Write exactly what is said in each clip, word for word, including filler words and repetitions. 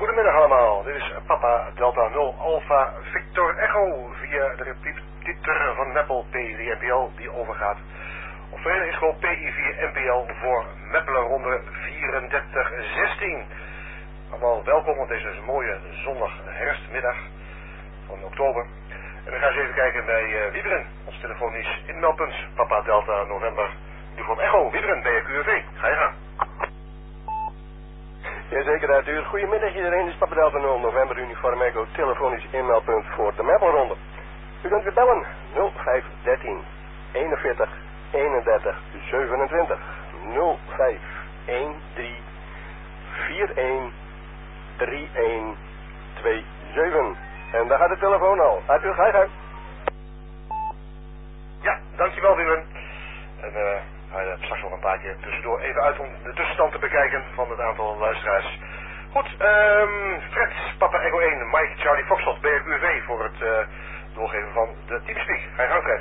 Goedemiddag allemaal, dit is Papa Delta nul Alpha Victor Echo via de repeater van Meppel P drie N P L die overgaat op verenigingsschool P I vier N P L voor Meppelen ronde vierendertig zestien. Allemaal welkom op deze mooie zondag herfstmiddag van oktober. En dan gaan we even kijken bij uh, Wieberen, ons telefonisch inmeldpunt, Papa Delta November, uniform Echo, Wieberen bij Q R V. Ga je gaan. Jazeker, Arthur. Goedemiddag iedereen, dit is Papa Delta nul November, uniform Echo, telefonisch inmeldpunt voor de Meppelronde. U kunt weer bellen nul vijf dertien eenenveertig eenendertig zevenentwintig nul vijf een drie vier een drie een twee zeven. En daar gaat de telefoon al. Arthur, ga je gang. Ja, dankjewel Wieberen. En eh... Uh, Hij straks nog een paar keer tussendoor even uit om de tussenstand te bekijken van het aantal luisteraars. Goed, um, Fred, Papa Echo één, Mike, Charlie Foxtrot, B R U V voor het uh, doorgeven van de Teamspeak. Ga je gang, Fred.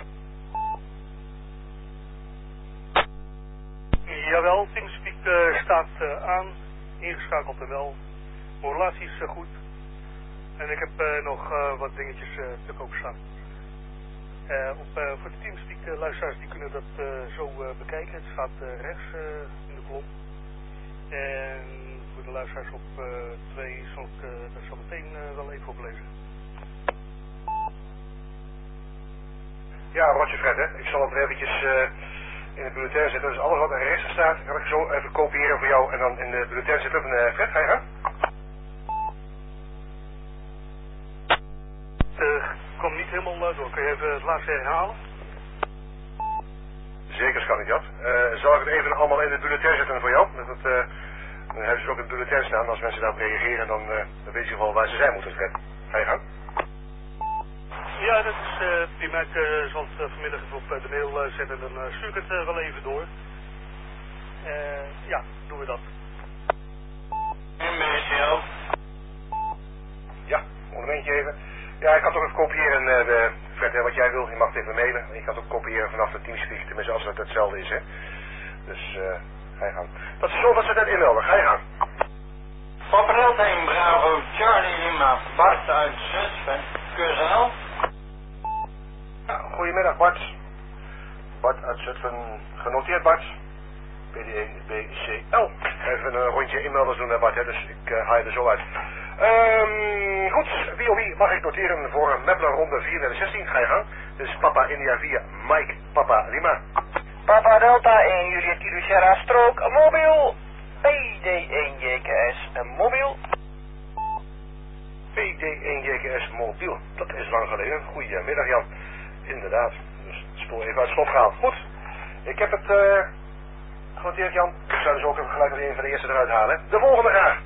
Jawel, Teamspeak uh, staat uh, aan, ingeschakeld en wel. Modulatie is uh, goed. En ik heb uh, nog uh, wat dingetjes uh, te koop staan. Uh, op, uh, voor de Teamspeak uh, luisteraars die kunnen dat uh, zo uh, bekijken. Het staat uh, rechts uh, in de kolom. En voor de luisteraars op uh, twee zal ik uh, dat zo meteen uh, wel even oplezen. Ja, Roger Fred, hè. Ik zal het er eventjes uh, in de bulletin zetten. Dus alles wat er rechts staat, kan ik zo even kopiëren voor jou en dan in de bulletin zetten. Uh, Fred, ga je gaan? Uh, kwam niet helemaal door. Kun je even het laatste herhalen? Zeker kan ik dat. Uh, zal ik het even allemaal in de bulletin zetten voor jou? Dat het, uh, dan hebben ze ook in de bulletin staan. Als mensen daarop reageren, dan, uh, dan weet je wel waar ze zijn moeten. Fred. Ga je gang? Ja, dat is uh, prima. Ik uh, zal het uh, vanmiddag even op uh, de mail uh, zetten. Dan uh, stuur ik het uh, wel even door. Uh, ja, doen we dat. En B C L. Ja, een momentje even. Ja, ik kan toch even kopiëren, uh, de, Fred, hè, wat jij wil. Je mag het even mailen. Je kan het ook kopiëren vanaf de Teamspeak, tenminste als het hetzelfde is, hè. Dus, uh, ga je gang. Dat is zo wat ze net inmelden. Ga je gang. Papa Delta één, Bravo, Charlie Lima, Bart uit Zutphen, Q S L. Ja, goedemiddag Bart. Bart uit Zutphen, genoteerd Bart. P D één B C L. Even een rondje inmelders doen, Bart, hè, dus ik uh, haal je er zo uit. Um, goed, wie of wie mag ik noteren voor een Meppelen ronde vierendertig zestien? Ga je gang. Dit is Papa India vier, Mike, Papa Lima. Papa Delta één, Juliet Kilo Sierra Strook, mobiel. P D één J K S, mobiel. P D één J K S, mobiel. Dat is lang geleden. Goedemiddag Jan. Inderdaad. Dus het spoor even uit slot gehaald. Goed. Ik heb het uh, genoteerd Jan. Ik zou dus ook even gelijk als een van de eerste eruit halen. De volgende graag.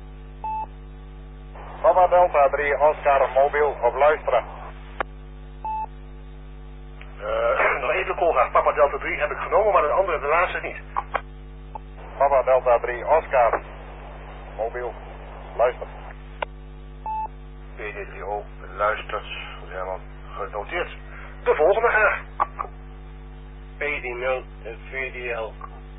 Papa Delta drie, Oscar, mobiel, op luisteren. Uh, nog even de call graag. Papa Delta drie heb ik genomen, maar de andere, de laatste niet. Papa Delta drie, Oscar, mobiel, luister. P D drie O, luistert. Dat is helemaal genoteerd. De volgende graag. P D nul, V D L.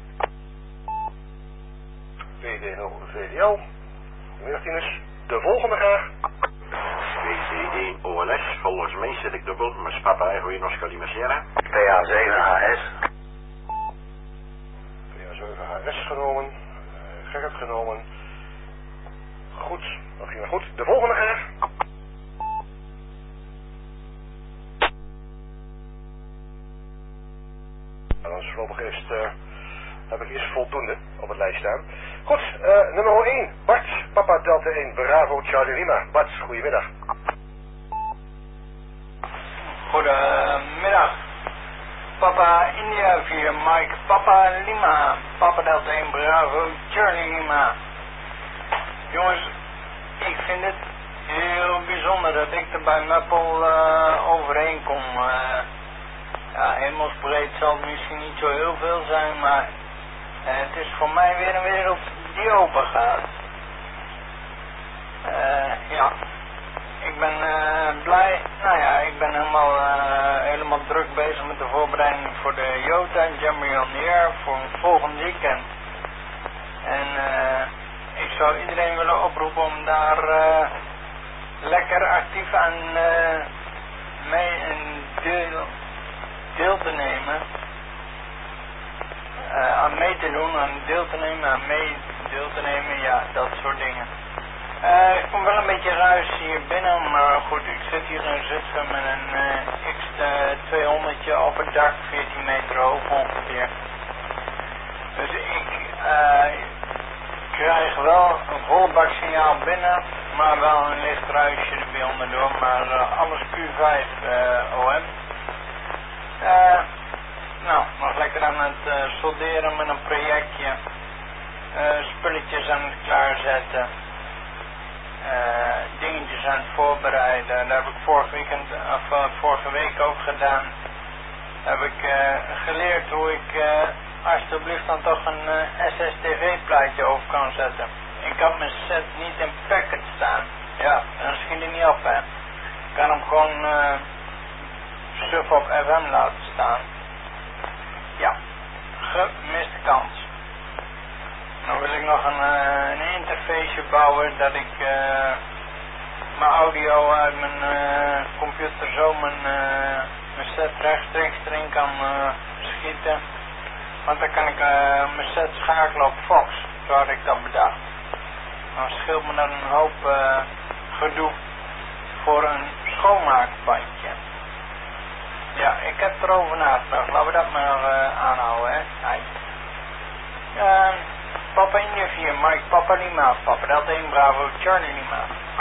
P D nul, V D L. Goedemiddag Tinus. De volgende graag. W C één O L S, volgens mij zit ik dubbel, maar Papa Echo één Oscar Lima Sierra. P A zeven H S. P A zeven H S genomen. Uh, Gerrit genomen. Goed, dat ging maar goed. De volgende graag. Nou, dan is voorlopig eerst, uh, heb ik eerst voldoende op het lijst staan. Goed, uh, nummer één. Bart, Papa Delta één, Bravo, Charlie Lima. Bart, goedemiddag. Goedemiddag. Papa India vier, Mike, Papa Lima, Papa Delta één, Bravo, Charlie Lima. Jongens, ik vind het heel bijzonder dat ik er bij Meppel uh, overheen kom. Uh, ja, hemelsbreed zal het misschien niet zo heel veel zijn, maar uh, het is voor mij weer een wereld die open gaat. Uh, ja, ik ben uh, blij. Nou ja, ik ben helemaal, uh, helemaal druk bezig met de voorbereiding voor de Jota Jamboree on the Air voor volgend weekend. En uh, ik zou zou iedereen willen oproepen om daar uh, lekker actief aan uh, mee en deel, deel te nemen. Uh, aan mee te doen, aan deel te nemen, aan mee deel te nemen, ja, dat soort dingen. Uh, ik kom wel een beetje ruis hier binnen, maar goed, ik zit hier in Zutphen met een uh, X tweehonderd op het dak, veertien meter hoog ongeveer. Dus ik uh, krijg wel een volle bak signaal binnen, maar wel een licht ruisje erbij onderdoor, maar uh, alles Q vijf uh, O M. Uh, nou, nog lekker aan het uh, solderen met een projectje, uh, spulletjes aan het klaarzetten. Uh, dingetjes aan het voorbereiden. Dat heb ik vorige, weekend, of, uh, vorige week ook gedaan. Heb ik uh, geleerd hoe ik uh, alsjeblieft dan toch een uh, S S T V-plaatje over kan zetten. Ik had mijn set niet in packet staan. Ja, dan schiet hij niet op, hè. Ik kan hem gewoon uh, sub op F M laten staan. Ja, gemiste kans. Dan wil ik nog een, uh, een interface bouwen dat ik uh, mijn audio uit mijn uh, computer zo mijn, uh, mijn set rechtstreeks erin kan uh, schieten. Want dan kan ik uh, mijn set schakelen op Fox, zo had ik dat bedacht. Dan scheelt me dan een hoop uh, gedoe voor een schoonmaakbandje. Ja, ik heb erover nagedacht. Laten we dat maar uh, aanhouden, hè. Hij. Uh, Papa India vier, Mike, Papa Lima, Papa Delta één, Bravo, Charlie Lima.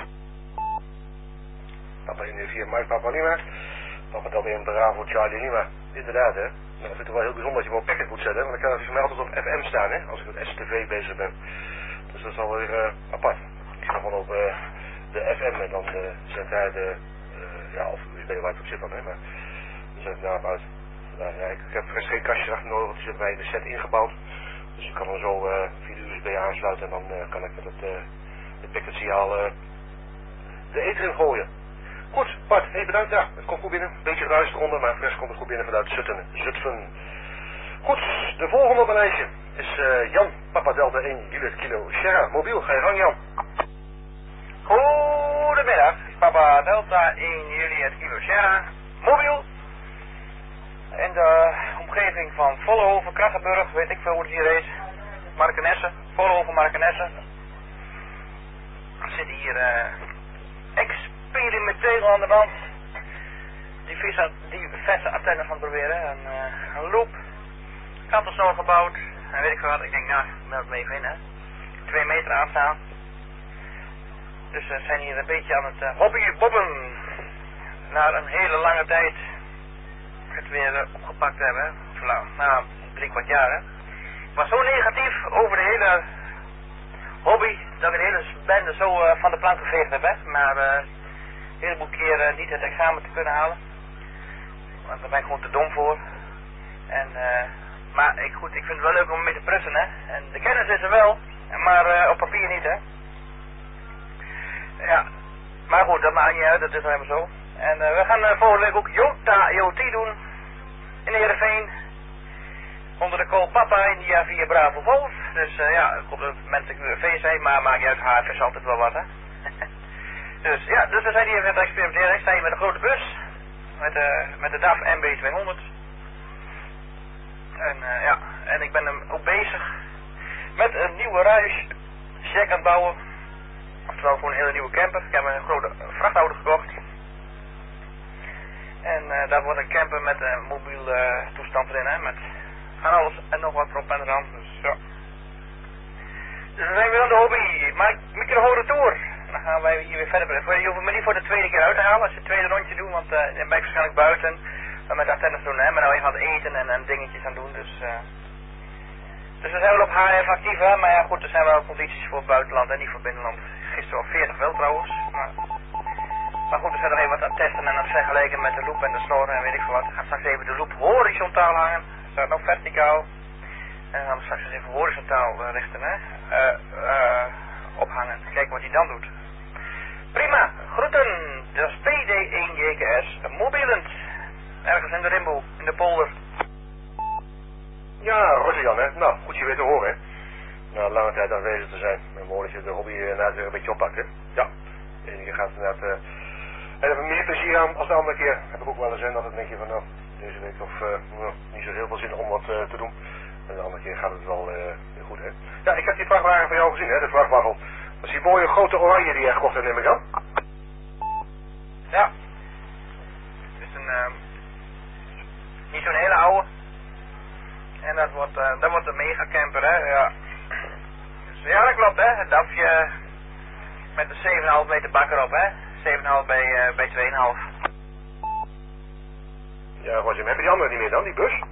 Papa India vier, Mike, Papa Lima, Papa Delta één, Bravo, Charlie Lima. Inderdaad, hè. Nou, ik vind het wel heel bijzonder dat je hem op packet moet zetten, want dan kan het voor mij altijd op F M staan, hè, als ik met S T V bezig ben. Dus dat is alweer uh, apart. Ik ga gewoon op uh, de F M en dan uh, zet hij de, uh, ja, of U S B waar het op zit dan, hè, maar dan zet ik daarop uit. Nou, ja, ik heb er geen kastje achter nodig, want die zit bij de set ingebouwd. Dus ik kan hem zo uh, via de U S B aansluiten en dan uh, kan ik met het, uh, het packet signaal uh, de ether in gooien. Goed, Bart, hey, bedankt. Ja, het komt goed binnen. Beetje ruis eronder, maar de rest komt het goed binnen vanuit Zutphen. Zutphen. Goed, de volgende op een lijstje is uh, Jan, Papa Delta één, Juliet Kilo, Sierra, mobiel. Ga je gang, Jan. Goedemiddag, Papa Delta één, Juliet Kilo, Sierra, mobiel. In de omgeving van Vollenhoven, Krachtenburg, weet ik veel hoe het hier heet. Markenesse, Vollenhoven, Markenesse. Er zitten hier uh, experimenteel aan de band. Die visse, die verse antennes van proberen. Een, uh, een loop. Kantelsnor gebouwd. En weet ik wat. Ik denk, nou, meld me even in, hè. Twee meter aanstaan. Dus we uh, zijn hier een beetje aan het uh, hobbybobben. Na een hele lange tijd het weer uh, opgepakt hebben. Na drie kwart jaar, hè. Ik was zo negatief over de hele hobby dat ik de hele bende zo uh, van de plank geveegd heb, hè. Maar uh, een heleboel keer uh, niet het examen te kunnen halen. Want daar ben ik gewoon te dom voor. En, uh, maar ik, goed, ik vind het wel leuk om mee te prussen, hè. En de kennis is er wel, maar uh, op papier niet, hè. Ja, maar goed, dat maakt niet uit, dat is nou helemaal zo. En uh, we gaan uh, volgende week ook Jota I O T doen in Heerenveen. Onder de call Papa India via Bravo Golf. Dus uh, ja, ik hoop dat mensen Q R V zijn, maar maakt niet uit, H F is altijd wel wat, hè. Dus ja, dus we zijn hier even aan het experimenteren. Ik sta hier met een grote bus. Met, uh, met de D A F M B tweehonderd. En uh, ja, en ik ben hem ook bezig met een nieuwe ruisjack aan het bouwen. Oftewel gewoon een hele nieuwe camper. Ik heb een grote vrachtauto gekocht. En uh, daar wordt een camper met een mobiel uh, toestand erin, hè. Met van alles en nog wat erop en eraan. Dus ja. Dus we zijn weer aan de hobby. Maar micro-retour. Dan gaan wij hier weer verder. Je hoeft me niet voor de tweede keer uit te halen als je het tweede rondje doet. Want uh, dan ben ik waarschijnlijk buiten. Dan met antennes doen, hè. Maar nou even aan het eten en, en dingetjes aan doen. Dus, uh... dus we zijn wel op H F actief, hè. Maar ja goed, er zijn wel condities voor het buitenland en niet voor binnenland. Gisteren al veertig wel trouwens. Maar, maar goed, we zijn nog even wat aan het testen en aan het vergelijken met de loop en de snor en weet ik veel wat. Ik ga straks even de loop horizontaal hangen. Staat nog verticaal. En dan gaan we straks eens even horizontaal uh, richten, hè. Uh, uh, ophangen. Kijken wat hij dan doet. Prima, groeten. Dat is P D één J K S, mobielend. Ergens in de Rimbo, in de polder. Ja, Roger Jan, hè. Nou, goed je weer te horen, hè. na lange tijd aanwezig te zijn. En mooi dat je de hobby inderdaad weer een beetje oppakt, hè? Ja. En je gaat inderdaad... Uh, en er meer plezier aan als de andere keer. Heb ik ook wel eens in dat het denk je van nou, deze week of uh, nou, niet zo heel veel zin om wat uh, te doen. En de andere keer gaat het wel uh, weer goed, hè? Ja, ik heb die vrachtwagen van jou gezien, hè? De vrachtwagen. Dat is die mooie grote oranje die je gekocht hebt, neem ik aan. Ja. Het is een... Uh, niet zo'n hele oude. En dat wordt, uh, dat wordt een mega camper, hè? Ja. Dus ja, dat klopt, hè? Het DAFje met de zeven komma vijf meter bak erop, hè? zeven komma vijf bij, uh, bij twee komma vijf. Ja, Roger, heb je die andere niet meer dan, die bus?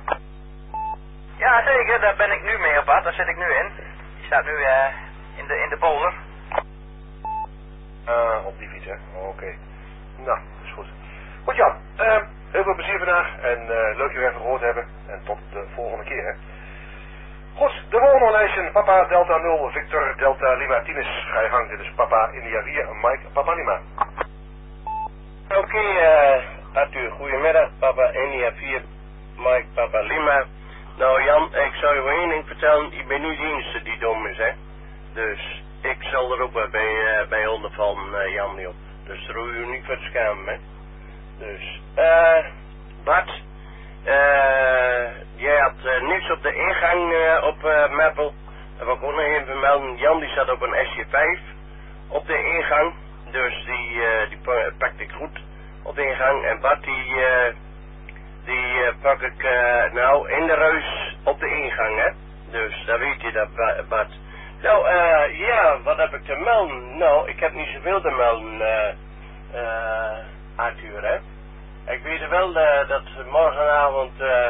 Ja, zeker. Daar ben ik nu mee op pad. Daar zit ik nu in. Die staat nu uh, in, de, in de polder. Ah, uh, op die fiets, hè? Oh, oké. Okay. Nou, dat is goed. Goed, Jan. Uh, heel veel plezier vandaag. En uh, leuk je weer even gehoord hebben. En tot de volgende keer, hè? Goed, de volgende lijstje. Papa Delta nul, Victor Delta Lima Tinus. Ga je gang. Dit is Papa India vier, Mike Papa Lima. Oké, okay, uh, Arthur. Goedemiddag. Papa India vier, Mike Papa Lima. Nou Jan, ik zou je wel één ding vertellen. Ik ben niet de enige die dom is, hè. Dus ik zal er ook wel bij, uh, bij ondervallen, uh, Jan, niet op. Dus daar hoef je niet voor te schamen, hè. Dus, eh, uh, Bart, uh, jij had uh, niks op de ingang uh, op uh, Meppel. Dat wil ik ook nog even vermelden. Jan die zat op een S J vijf op de ingang. Dus die, uh, die pakte ik goed op de ingang. En Bart die, uh, die uh, pak ik uh, nou in de reus op de ingang, hè. Dus daar weet je dat, Bart. Nou, uh, ja, wat heb ik te melden? Nou, ik heb niet zoveel te melden, uh, uh, Arthur, hè. Ik weet wel uh, dat morgenavond, uh,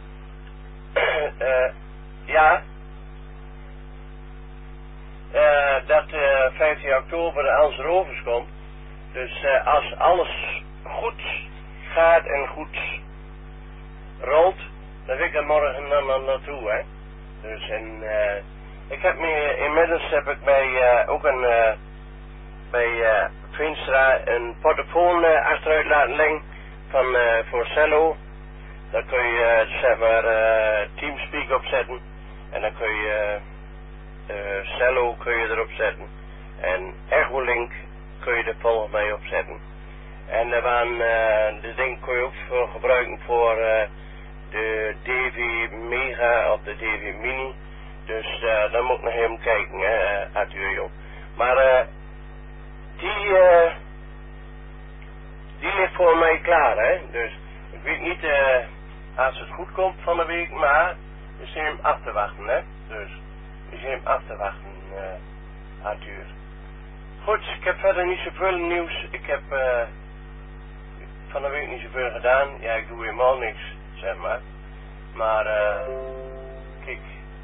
uh, ja, uh, dat uh, vijftien oktober de Als Rovers komt. Dus uh, als alles goed gaat en goed rolt, dan wil ik er morgen dan na naartoe, hè. Dus en uh, ik heb me, inmiddels heb ik mij uh, ook een, uh, bij uh, Vinstra een portofoon uh, achteruit laten leggen van uh, voor cello. Daar kun je uh, zeg maar uh, Teamspeak opzetten en dan kun je uh, uh, cello kun je erop zetten en Echolink kun je er volgens mij opzetten. En er waren uh, de ding kun je ook voor gebruiken voor uh, de D V Mega of de D V Mini. Dus uh, dan moet ik nog even kijken, hè, Arthur, joh. Maar uh, die, uh, die ligt voor mij klaar, hè. Dus ik weet niet uh, als het goed komt van de week, maar we zijn hem af te wachten, hè. Dus we zijn hem af te wachten, uh, Arthur. Goed, ik heb verder niet zoveel nieuws. Ik heb uh, van de week niet zoveel gedaan. Ja, ik doe helemaal niks, zeg maar. Maar, uh, kijk.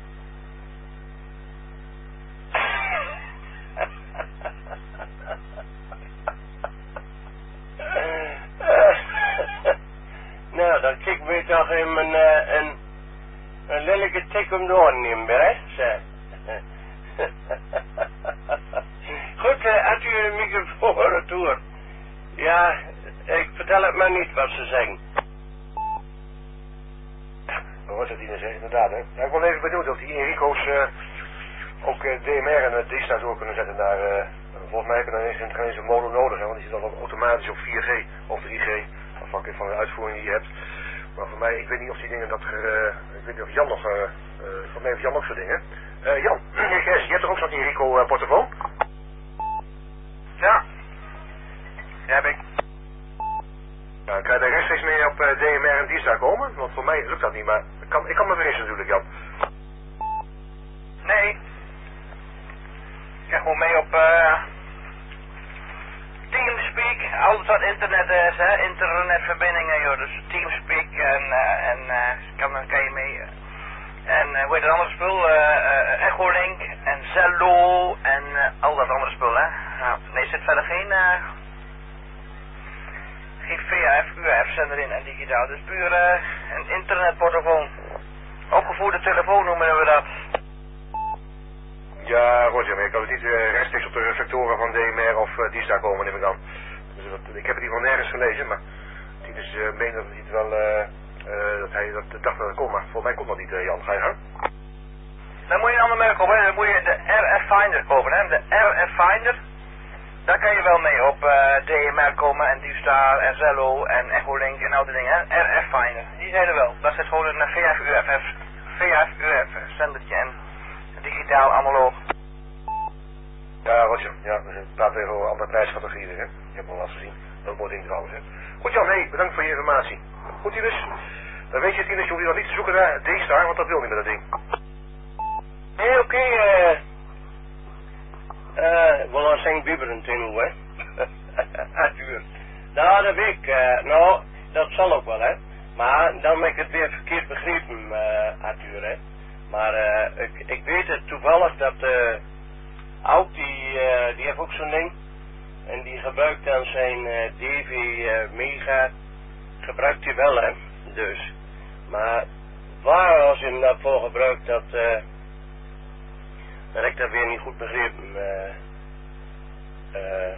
Nou, dan kijk ik weer toch in mijn, uh, een, een lelijke tik om de oren nemen, hè, zeg. Goed, uh, had u een microfoon retour? Ja, ik vertel het maar niet wat ze zeggen. Wat was het die zei, inderdaad, hè? Ja, ik ben even benieuwd of die Enrico's uh, ook uh, D M R en uh, D-Star door kunnen zetten daar. Uh, volgens mij heb je dan eens een, eens een modo nodig, hè, want die zit dan automatisch op vier G of drie G, afhankelijk van de uitvoering die je hebt. Maar voor mij, ik weet niet of die dingen dat er, uh, ik weet niet of Jan nog, uh, uh, voor mij heeft Jan ook zo'n dingen. Uh, Jan, je hebt toch ook zo'n Enrico uh, portofoon? Ja, die heb ik. Nou, kan je daar rechtstreeks mee op uh, D M R en D-Star komen? Want voor mij lukt dat niet, maar ik kan, ik kan me vergissen natuurlijk, Jan. Nee. Ik ga gewoon mee op uh, Teamspeak. Alles wat internet is, hè. Internetverbindingen, joh. Dus Teamspeak en, uh, en uh, kan, kan je mee. Uh, en uh, hoe heet dat andere spul? Uh, uh, Echolink en Zello en uh, al dat andere spul, hè. Nou, nee, er zit verder geen... Uh, Geen V H F, U H F-zender in en digitaal. Dus puur uh, een internetportofoon. Opgevoerde telefoon noemen we dat. Ja, Roger, maar ik kan het niet uh, rechtstreeks op de reflectoren van D M R of uh, D-Star komen, neem ik aan. Dus dat, ik heb het hier wel nergens gelezen, maar het is uh, meen dat het niet wel, uh, uh, dat hij dat dacht dat het kon, maar voor mij komt dat niet, uh, Jan. Ga je gang? Dan moet je een ander merk kopen, hè. Dan moet je de R F Finder kopen, hè. De R F Finder, daar kan je wel mee op uh, D M R komen en D-Star en Zello en Echolink en al die dingen, hè. R F Finder, die zijn er wel. Dat zit gewoon een V F U F F, V F U F F zendertje en digitaal analoog. Ja, Roger. Ja, we praten even over andere prijscategorieën, hè. Je hebt al wat gezien. Dat is mooi ding trouwens, hè. Goed Jan, hey, bedankt voor je informatie. Goed Tinus. Dan weet je Tinus, je hoeft hier nog niet te zoeken naar D-Star, want dat wil niet met dat ding. Nee, oké, eh... eh, we laten zijn bibberend in hoe, hè. Arthur. Nou, dat weet ik, uh, nou, dat zal ook wel, hè. Maar dan heb ik het weer verkeerd begrepen, uh, Arthur, hè. Maar uh, ik, ik weet het toevallig dat uh, Oud, die, uh, die heeft ook zo'n ding. En die gebruikt dan zijn uh, D V uh, Mega, gebruikt hij wel, hè. Dus. Maar waar als hij hem daarvoor gebruikt, dat, uh, dat heb ik dat weer niet goed begrepen, uh, uh,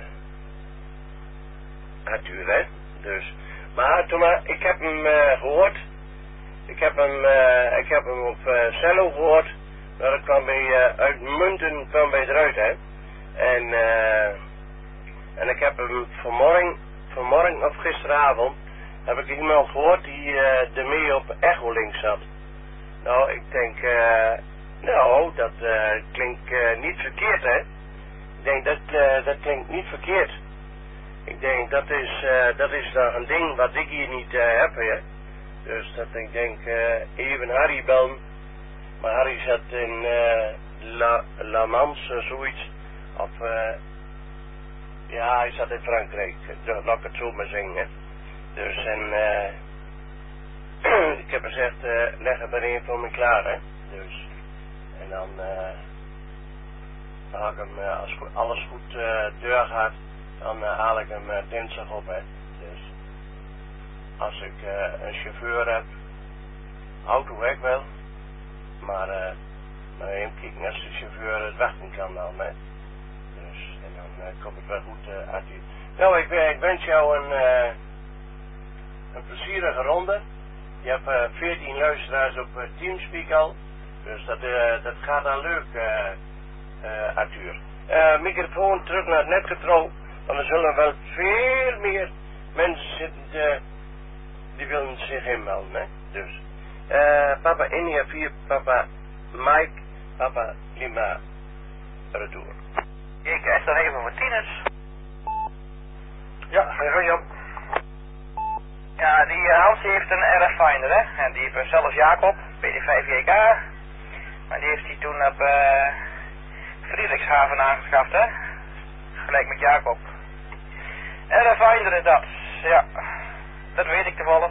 Arthur, hè. Dus. Maar toen maar, ik heb hem uh, gehoord. Ik heb hem, uh, ik heb hem op uh, cello gehoord. Maar dat kwam bij, uh, uitmuntend kwam bij eruit, hè. En, uh, en ik heb hem vanmorgen, vanmorgen of gisteravond, heb ik iemand gehoord die uh, ermee op Echolink zat. Nou, ik denk, uh, nou, dat uh, klinkt uh, niet verkeerd, hè. Ik denk, dat, uh, dat klinkt niet verkeerd. Ik denk, dat is, uh, dat is nog een ding wat ik hier niet uh, heb, hè. Dus dat ik denk, uh, even Harry bellen. Maar Harry zat in uh, La, La Mans, uh, zoiets. Of, uh, ja, hij zat in Frankrijk. Laat ik het zo maar zeggen. Dus, en, uh, ik heb gezegd, uh, leg er maar één voor me klaar, hè. Dus, en dan, uh, dan haal ik hem, uh, als alles goed uh, deur gaat, dan uh, haal ik hem uh, dinsdag op, hè. Dus, als ik uh, een chauffeur heb, auto heb ik wel. Maar, uh, maar even kijken als de chauffeur het wachten kan dan, hè. Dus, en dan uh, komt het wel goed uh, uit u. Nou, ik, ik wens jou een, uh, een plezierige ronde. Je hebt uh, veertien luisteraars op uh, Teamspeak al. Dus dat, uh, dat gaat dan leuk, uh, uh, Arthur. Uh, microfoon terug naar het netgetrouw. Want er zullen wel veel meer mensen zitten uh, die willen zich inmelden, hè. Dus. Uh, Papa India vier, Papa Mike, Papa Lima, retour. Ik krijg dan even voor Tinus. Ja, ga je gang Jan. Ja, die uh, Hans die heeft een R F Finder, hè. En die heeft uh, zelfs Jacob, P D vijf J K. Maar die heeft hij toen op uh, Friedrichshaven aangeschaft, hè. Gelijk met Jacob. R F Finder is dat, ja. Dat weet ik toevallig.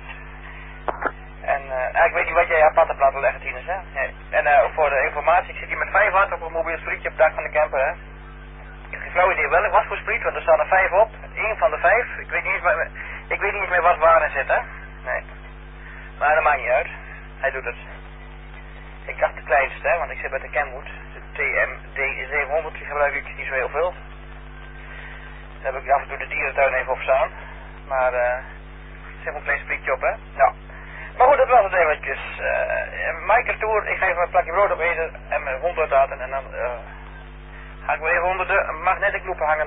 En uh, ik weet niet wat jij apart hebt laten leggen, Tinus, hè. Nee. En uh, voor de informatie, ik zit hier met vijf watt op een mobiel sprietje op het dak van de camper, hè. Ik heb geen flauw idee wel wat voor spriet, want er staan er vijf op. Eén van de vijf. Ik weet niet eens meer, ik weet niet eens meer wat waar in zit, hè. Nee. Maar dat maakt niet uit. Hij doet het. Ik dacht de kleinste, hè, want ik zit met de Kenwood. De T M D zevenhonderd, die gebruik ik niet zo heel veel. Daar heb ik af en toe de dierentuin even op staan. Maar, eh, uh, er zit een klein sprietje op, hè. Ja. Maar goed, dat was het eventjes. Uh, Mike retour, ik ga even een plakje brood opeten en mijn hond uitlaten en dan uh, ga ik weer even onder de magnetic loop hangen.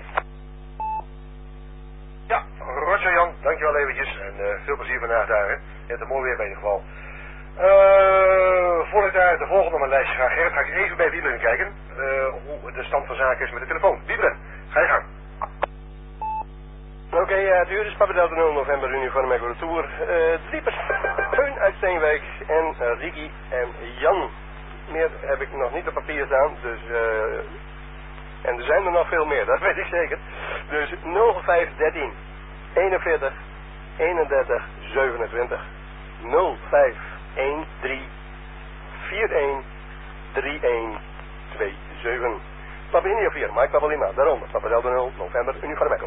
Ja, Roger Jan, dankjewel eventjes en uh, veel plezier vandaag daar, hè. Je hebt er mooi weer bij in ieder geval. Uh, voordat ik daar de volgende op mijn lijstje ga, Gerrit, ga ik even bij Wieberen kijken uh, hoe de stand van zaken is met de telefoon. Wieberen, ga je gang. Oké, okay, uh, het uur is Papa Delta nul november uniform Echo Retour. Uh, Driepers, Teun uit Steenwijk en uh, Ricky en Jan. Meer heb ik nog niet op papier staan, dus uh, en er zijn er nog veel meer, dat weet ik zeker. Dus nul vijf dertien eenenveertig eenendertig zevenentwintig nul vijf een drie vier een drie een twee zeven. Papa India vier, Mike Papa Lima, daaronder Papa Delta nul november uniform Echo.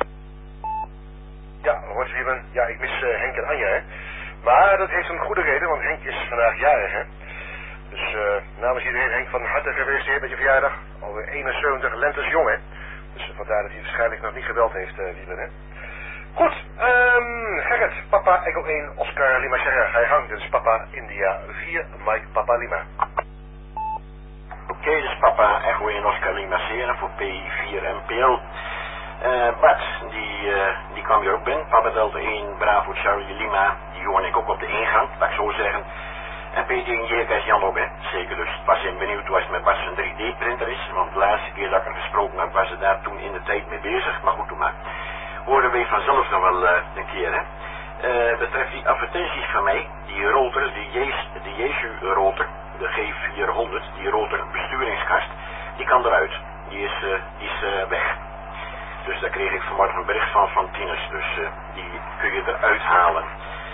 Ja, Roger Wieberen, ja, ik mis uh, Henk en Anja, hè. Maar dat heeft een goede reden, want Henk is vandaag jarig, hè. Dus uh, namens iedereen, Henk, van harte gefeliciteerd met je verjaardag. Alweer eenenzeventig lentes jong, hè. Dus vandaar dat hij waarschijnlijk nog niet gebeld heeft, uh, Wieberen, hè. Goed, um, Gerrit, Papa Echo één, Oscar Lima Sierra, ga je gang. Dit is Papa India vier, Mike Papa Lima. Oké, dus papa Echo één Oscar Lima Sierra voor P I vier M P L. Uh, Bart, die, uh, die kwam hier ook binnen. Papa Delta één Bravo Charlie Lima, die hoorde ik ook op de ingang, laat ik zo zeggen. En P D één J K is Jan ook, hè? Zeker dus. Ik was even benieuwd hoe het met Bart zijn drie D printer is, want de laatste keer dat ik er gesproken heb, was ze daar toen in de tijd mee bezig. Maar goed, doe maar. Horen we vanzelf nog wel uh, een keer, hè? Uh, betreft die advertenties van mij, die rotor, die, Jes, die Jesu rotor, de G vierhonderd, die rotor besturingskast, die kan eruit. Die is, uh, die is uh, weg. Dus daar kreeg ik vanmorgen een bericht van van Tinus, dus uh, die kun je eruit halen.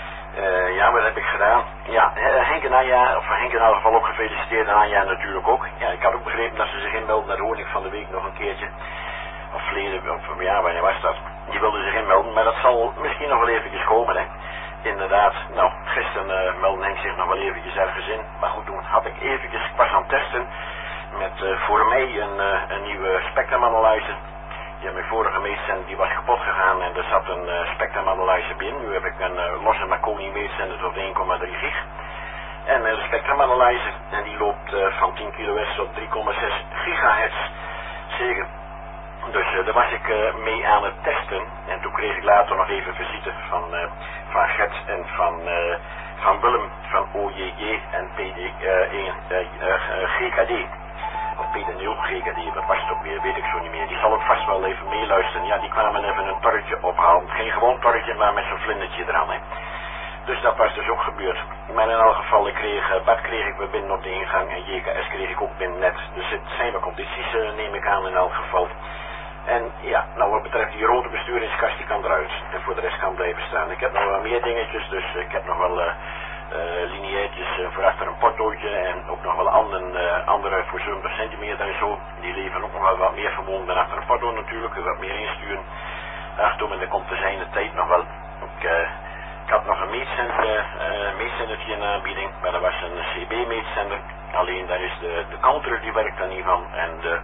Uh, ja, wat heb ik gedaan? Ja, uh, Henk en Anja, of Henk in elk geval ook gefeliciteerd en Anja natuurlijk ook. Ja, ik had ook begrepen dat ze zich inmelden, dat hoorde ik van de week nog een keertje. Of verleden, of ja, wanneer was dat? Die wilde zich inmelden, maar dat zal misschien nog wel eventjes komen, hè. Inderdaad, nou, gisteren uh, meldde Henk zich nog wel eventjes ergens in. Maar goed, toen had ik eventjes, ik was aan het testen met uh, voor mij een, uh, een nieuwe Spectrum Analyzer. Ja, mijn vorige meetzender die was kapot gegaan en er zat een uh, Spectrum Analyzer binnen. Nu heb ik een uh, losse Marconi meetzender tot één komma drie gig. En uh, de Spectrum Analyzer, en die loopt uh, van tien kilohertz tot drie komma zes gigahertz. Zeker. Dus uh, daar was ik uh, mee aan het testen. En toen kreeg ik later nog even visite van, uh, van Gert en van, uh, van Willem van O J J en P D één uh, uh, uh, G K D. Of P D nul G K D, wat was het ook weer, weet ik zo niet meer. Die zal ook vast wel even meeluisteren. Ja, die kwamen even een torretje ophalen. Geen gewoon torretje, maar met zo'n vlindertje eraan, hè. Dus dat was dus ook gebeurd. Maar in elk geval, ik kreeg, uh, Bart kreeg ik weer binnen op de ingang en J K S kreeg ik ook binnen net. Dus het zijn wel condities, uh, neem ik aan in elk geval. En ja, nou wat betreft die rode besturingskast, die kan eruit. En voor de rest kan blijven staan. Ik heb nog wel meer dingetjes, dus ik heb nog wel uh, uh, lineairtjes uh, voor achter een portootje. En ook nog wel andere, uh, andere voor zeventig centimeter en zo. Die leveren ook nog wel wat meer vermogen dan achter een porto natuurlijk. Wat meer insturen. Ach, toen en er komt te zijn de tijd nog wel. Ik, uh, ik had nog een meetzender, uh, meetzendertje in aanbieding. Maar dat was een C B meetzender. Alleen daar is de, de counter, die werkt er niet van. En de...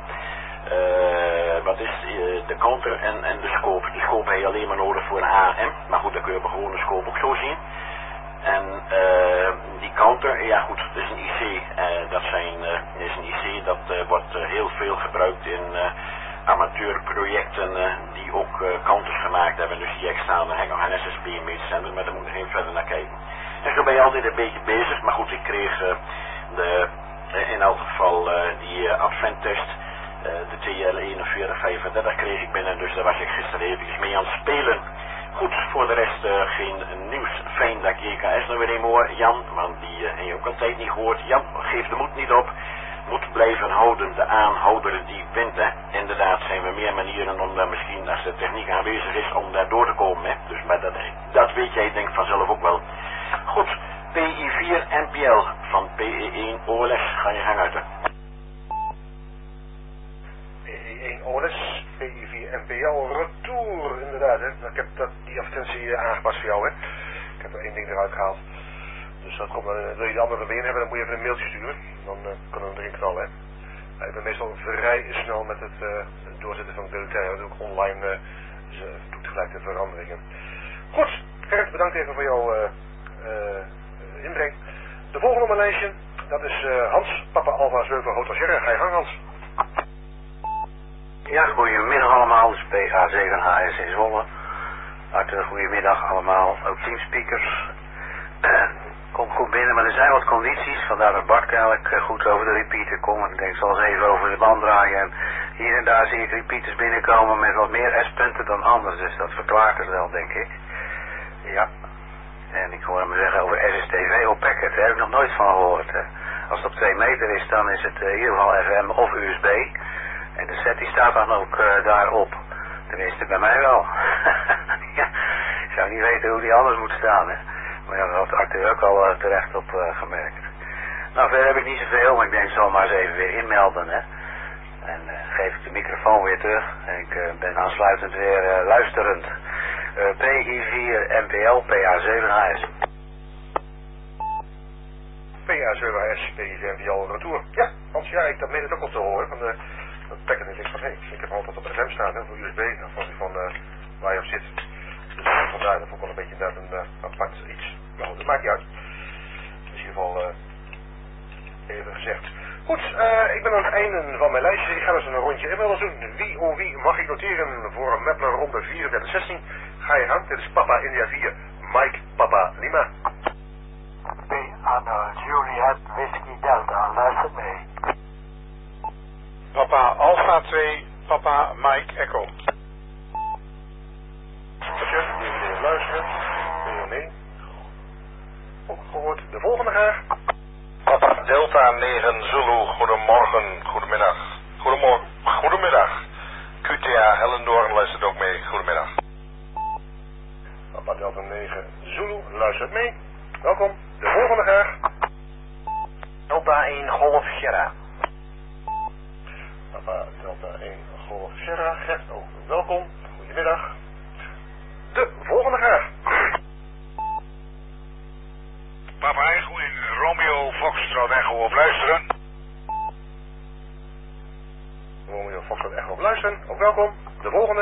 Uh, wat is uh, de counter en, en de scope. De scope heb je alleen maar nodig voor een A M. Maar goed, dan kun je op een gewone scope ook zo zien. En uh, die counter, ja goed, dat is een I C. Uh, dat zijn, uh, is een I C dat uh, wordt uh, heel veel gebruikt in uh, amateurprojecten uh, die ook uh, counters gemaakt hebben. Dus die externe heb ik nog een S S B meetzender, maar daar moet ik even verder naar kijken. En zo ben je altijd een beetje bezig. Maar goed, ik kreeg uh, de, uh, in elk geval uh, die uh, Advent-test. Uh, de T L eenenveertig vijfendertig kreeg ik binnen, dus daar was ik gisteren eventjes mee aan het spelen. Goed, voor de rest uh, geen nieuws. Fijn dat ik J K S nog weer een hoor, Jan, want die uh, heb je ook een tijd niet gehoord. Jan, geef de moed niet op. Moet blijven houden, de aanhouder die wint, hè. Inderdaad zijn er meer manieren om daar misschien, als de techniek aanwezig is, om daar door te komen, hè. Dus maar dat, dat weet jij denk ik vanzelf ook wel. Goed, P I vier M P L van P E één O L S, ga je gang uit, hè. één O L S, P I vier M P L, retour, inderdaad, hè. Ik heb dat, die advertentie aangepast voor jou, hè. Ik heb er één ding eruit gehaald. Dus dat komt, dan, wil je de andere weer hebben, dan moet je even een mailtje sturen. Dan uh, kunnen we hem erin knallen, hè. Uh, ik ben meestal vrij snel met het uh, doorzetten van het bulletin. Dat doe ik online, uh, dus uh, doe ik gelijk de veranderingen. Goed, Gerrit, bedankt even voor jouw uh, uh, inbreng. De volgende op mijn lijstje, dat is uh, Hans, Papa Alpha zeven Hotel Sierra. Ga je gang, Hans. Ja, goedemiddag allemaal, dus P A zeven H S in Zwolle. Hartelijk goedemiddag allemaal, ook teamspeakers. Komt goed binnen, maar er zijn wat condities, vandaar dat Bart eigenlijk goed over de repeater komt. Ik denk, ik zal eens even over de band draaien. En hier en daar zie ik repeaters binnenkomen met wat meer S-punten dan anders, dus dat verklaart het wel, denk ik. Ja, en ik hoor hem zeggen over S S T V op packet, daar heb ik nog nooit van gehoord. Hè. Als het op twee meter is, dan is het in ieder geval F M of U S B. En de set die staat dan ook uh, daarop. Tenminste bij mij wel. Ja, ik zou niet weten hoe die anders moet staan, hè. Maar ja, daar had de acteur ook al uh, terecht op uh, gemerkt. Nou, verder heb ik niet zoveel, maar ik denk, ik zal maar eens even weer inmelden, hè. En uh, geef ik de microfoon weer terug. En ik uh, ben aansluitend weer uh, luisterend. Uh, P I vier M P L, P A zeven H S. P A zeven H S, P I vier M P L, retour. Ja, Hans, ja, ik dat meen het ook al te horen. Van de, dat packet en ik van, hé, hey, ik heb altijd op F M staan, hè, voor U S B, afhankelijk van uh, waar je op zit. Dus uh, vandaar, dat vond ik wel een beetje inderdaad een uh, apart iets. Maar goed, dat maakt niet uit. Dat is in ieder geval uh, even gezegd. Goed, uh, ik ben aan het einde van mijn lijstje. Ik ga dus een rondje inmiddels doen. Wie oh wie mag ik noteren voor Meppler ronde vierendertig zestien? Ga je gang. Dit is Papa India vier, Mike Papa Lima. B. Anna Juliet Whiskey Delta, luister mee. Papa Alpha twee, Papa Mike Echo. Even luisteren. Nee, nee. Ook gehoord. De volgende graag. Papa Delta negen Zulu, goedemorgen, goedemiddag. Goedemorgen, goedemiddag. Q T A Hellendoorn luistert ook mee, goedemiddag. Papa Delta negen Zulu luistert mee. Welkom. De volgende graag. Delta één Golf Sierra. Papa Delta één Golf Sierra. Gert ook welkom. Goedemiddag. De volgende graag. Papa Echo in Romeo Foxtrot Echo op luisteren. Romeo Foxtrot Echo op luisteren. Ook welkom. De volgende.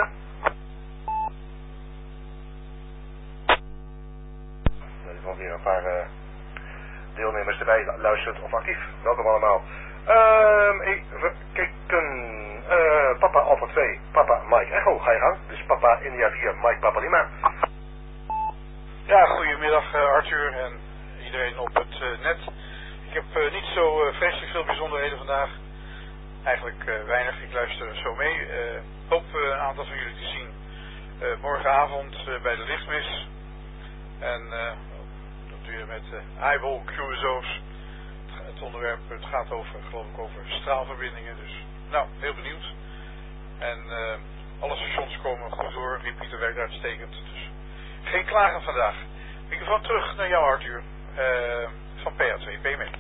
Er zijn weer een paar uh, deelnemers erbij, luisterend of actief. Welkom allemaal. Um, even kijken. Uh, papa Alpha twee, Papa Mike Echo, ga je gang. Dus Papa India vier, Mike Papa Lima. Ja, goedemiddag uh, Arthur en iedereen op het uh, net. Ik heb uh, niet zo uh, vreselijk veel bijzonderheden vandaag. Eigenlijk uh, weinig, ik luister zo mee. Ik uh, hoop uh, een aantal van jullie te zien uh, morgenavond uh, bij de lichtmis. En uh, dat weer met uh, highball cruiso's. Het, het onderwerp, het gaat over, geloof ik, over straalverbindingen. Dus, nou, heel benieuwd. En uh, alle stations komen goed door. Repeater werkt uitstekend. Dus geen klagen vandaag. Microfoon terug naar jou, Arthur. Uh, van P A twee P M E.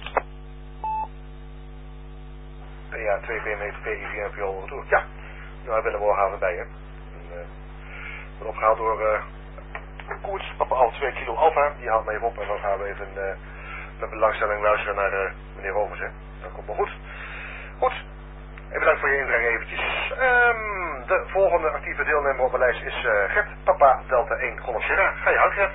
P A twee P M E, P I vier en P O retour. Ja, nou, ik ben er morgenavond bij, hè. En, uh, ik ben opgehaald door uh, Koerts, Papa al twee kilo Alpha. Die haalt mij even op en dan gaan we even uh, met belangstelling luisteren naar uh, meneer Rovers, hè. Dat komt wel goed. Goed. En bedankt voor je inbreng eventjes. Um, de volgende actieve deelnemer op mijn lijst is uh, Gert, Papa Delta één Golf Sierra. Ga je gang, Gert.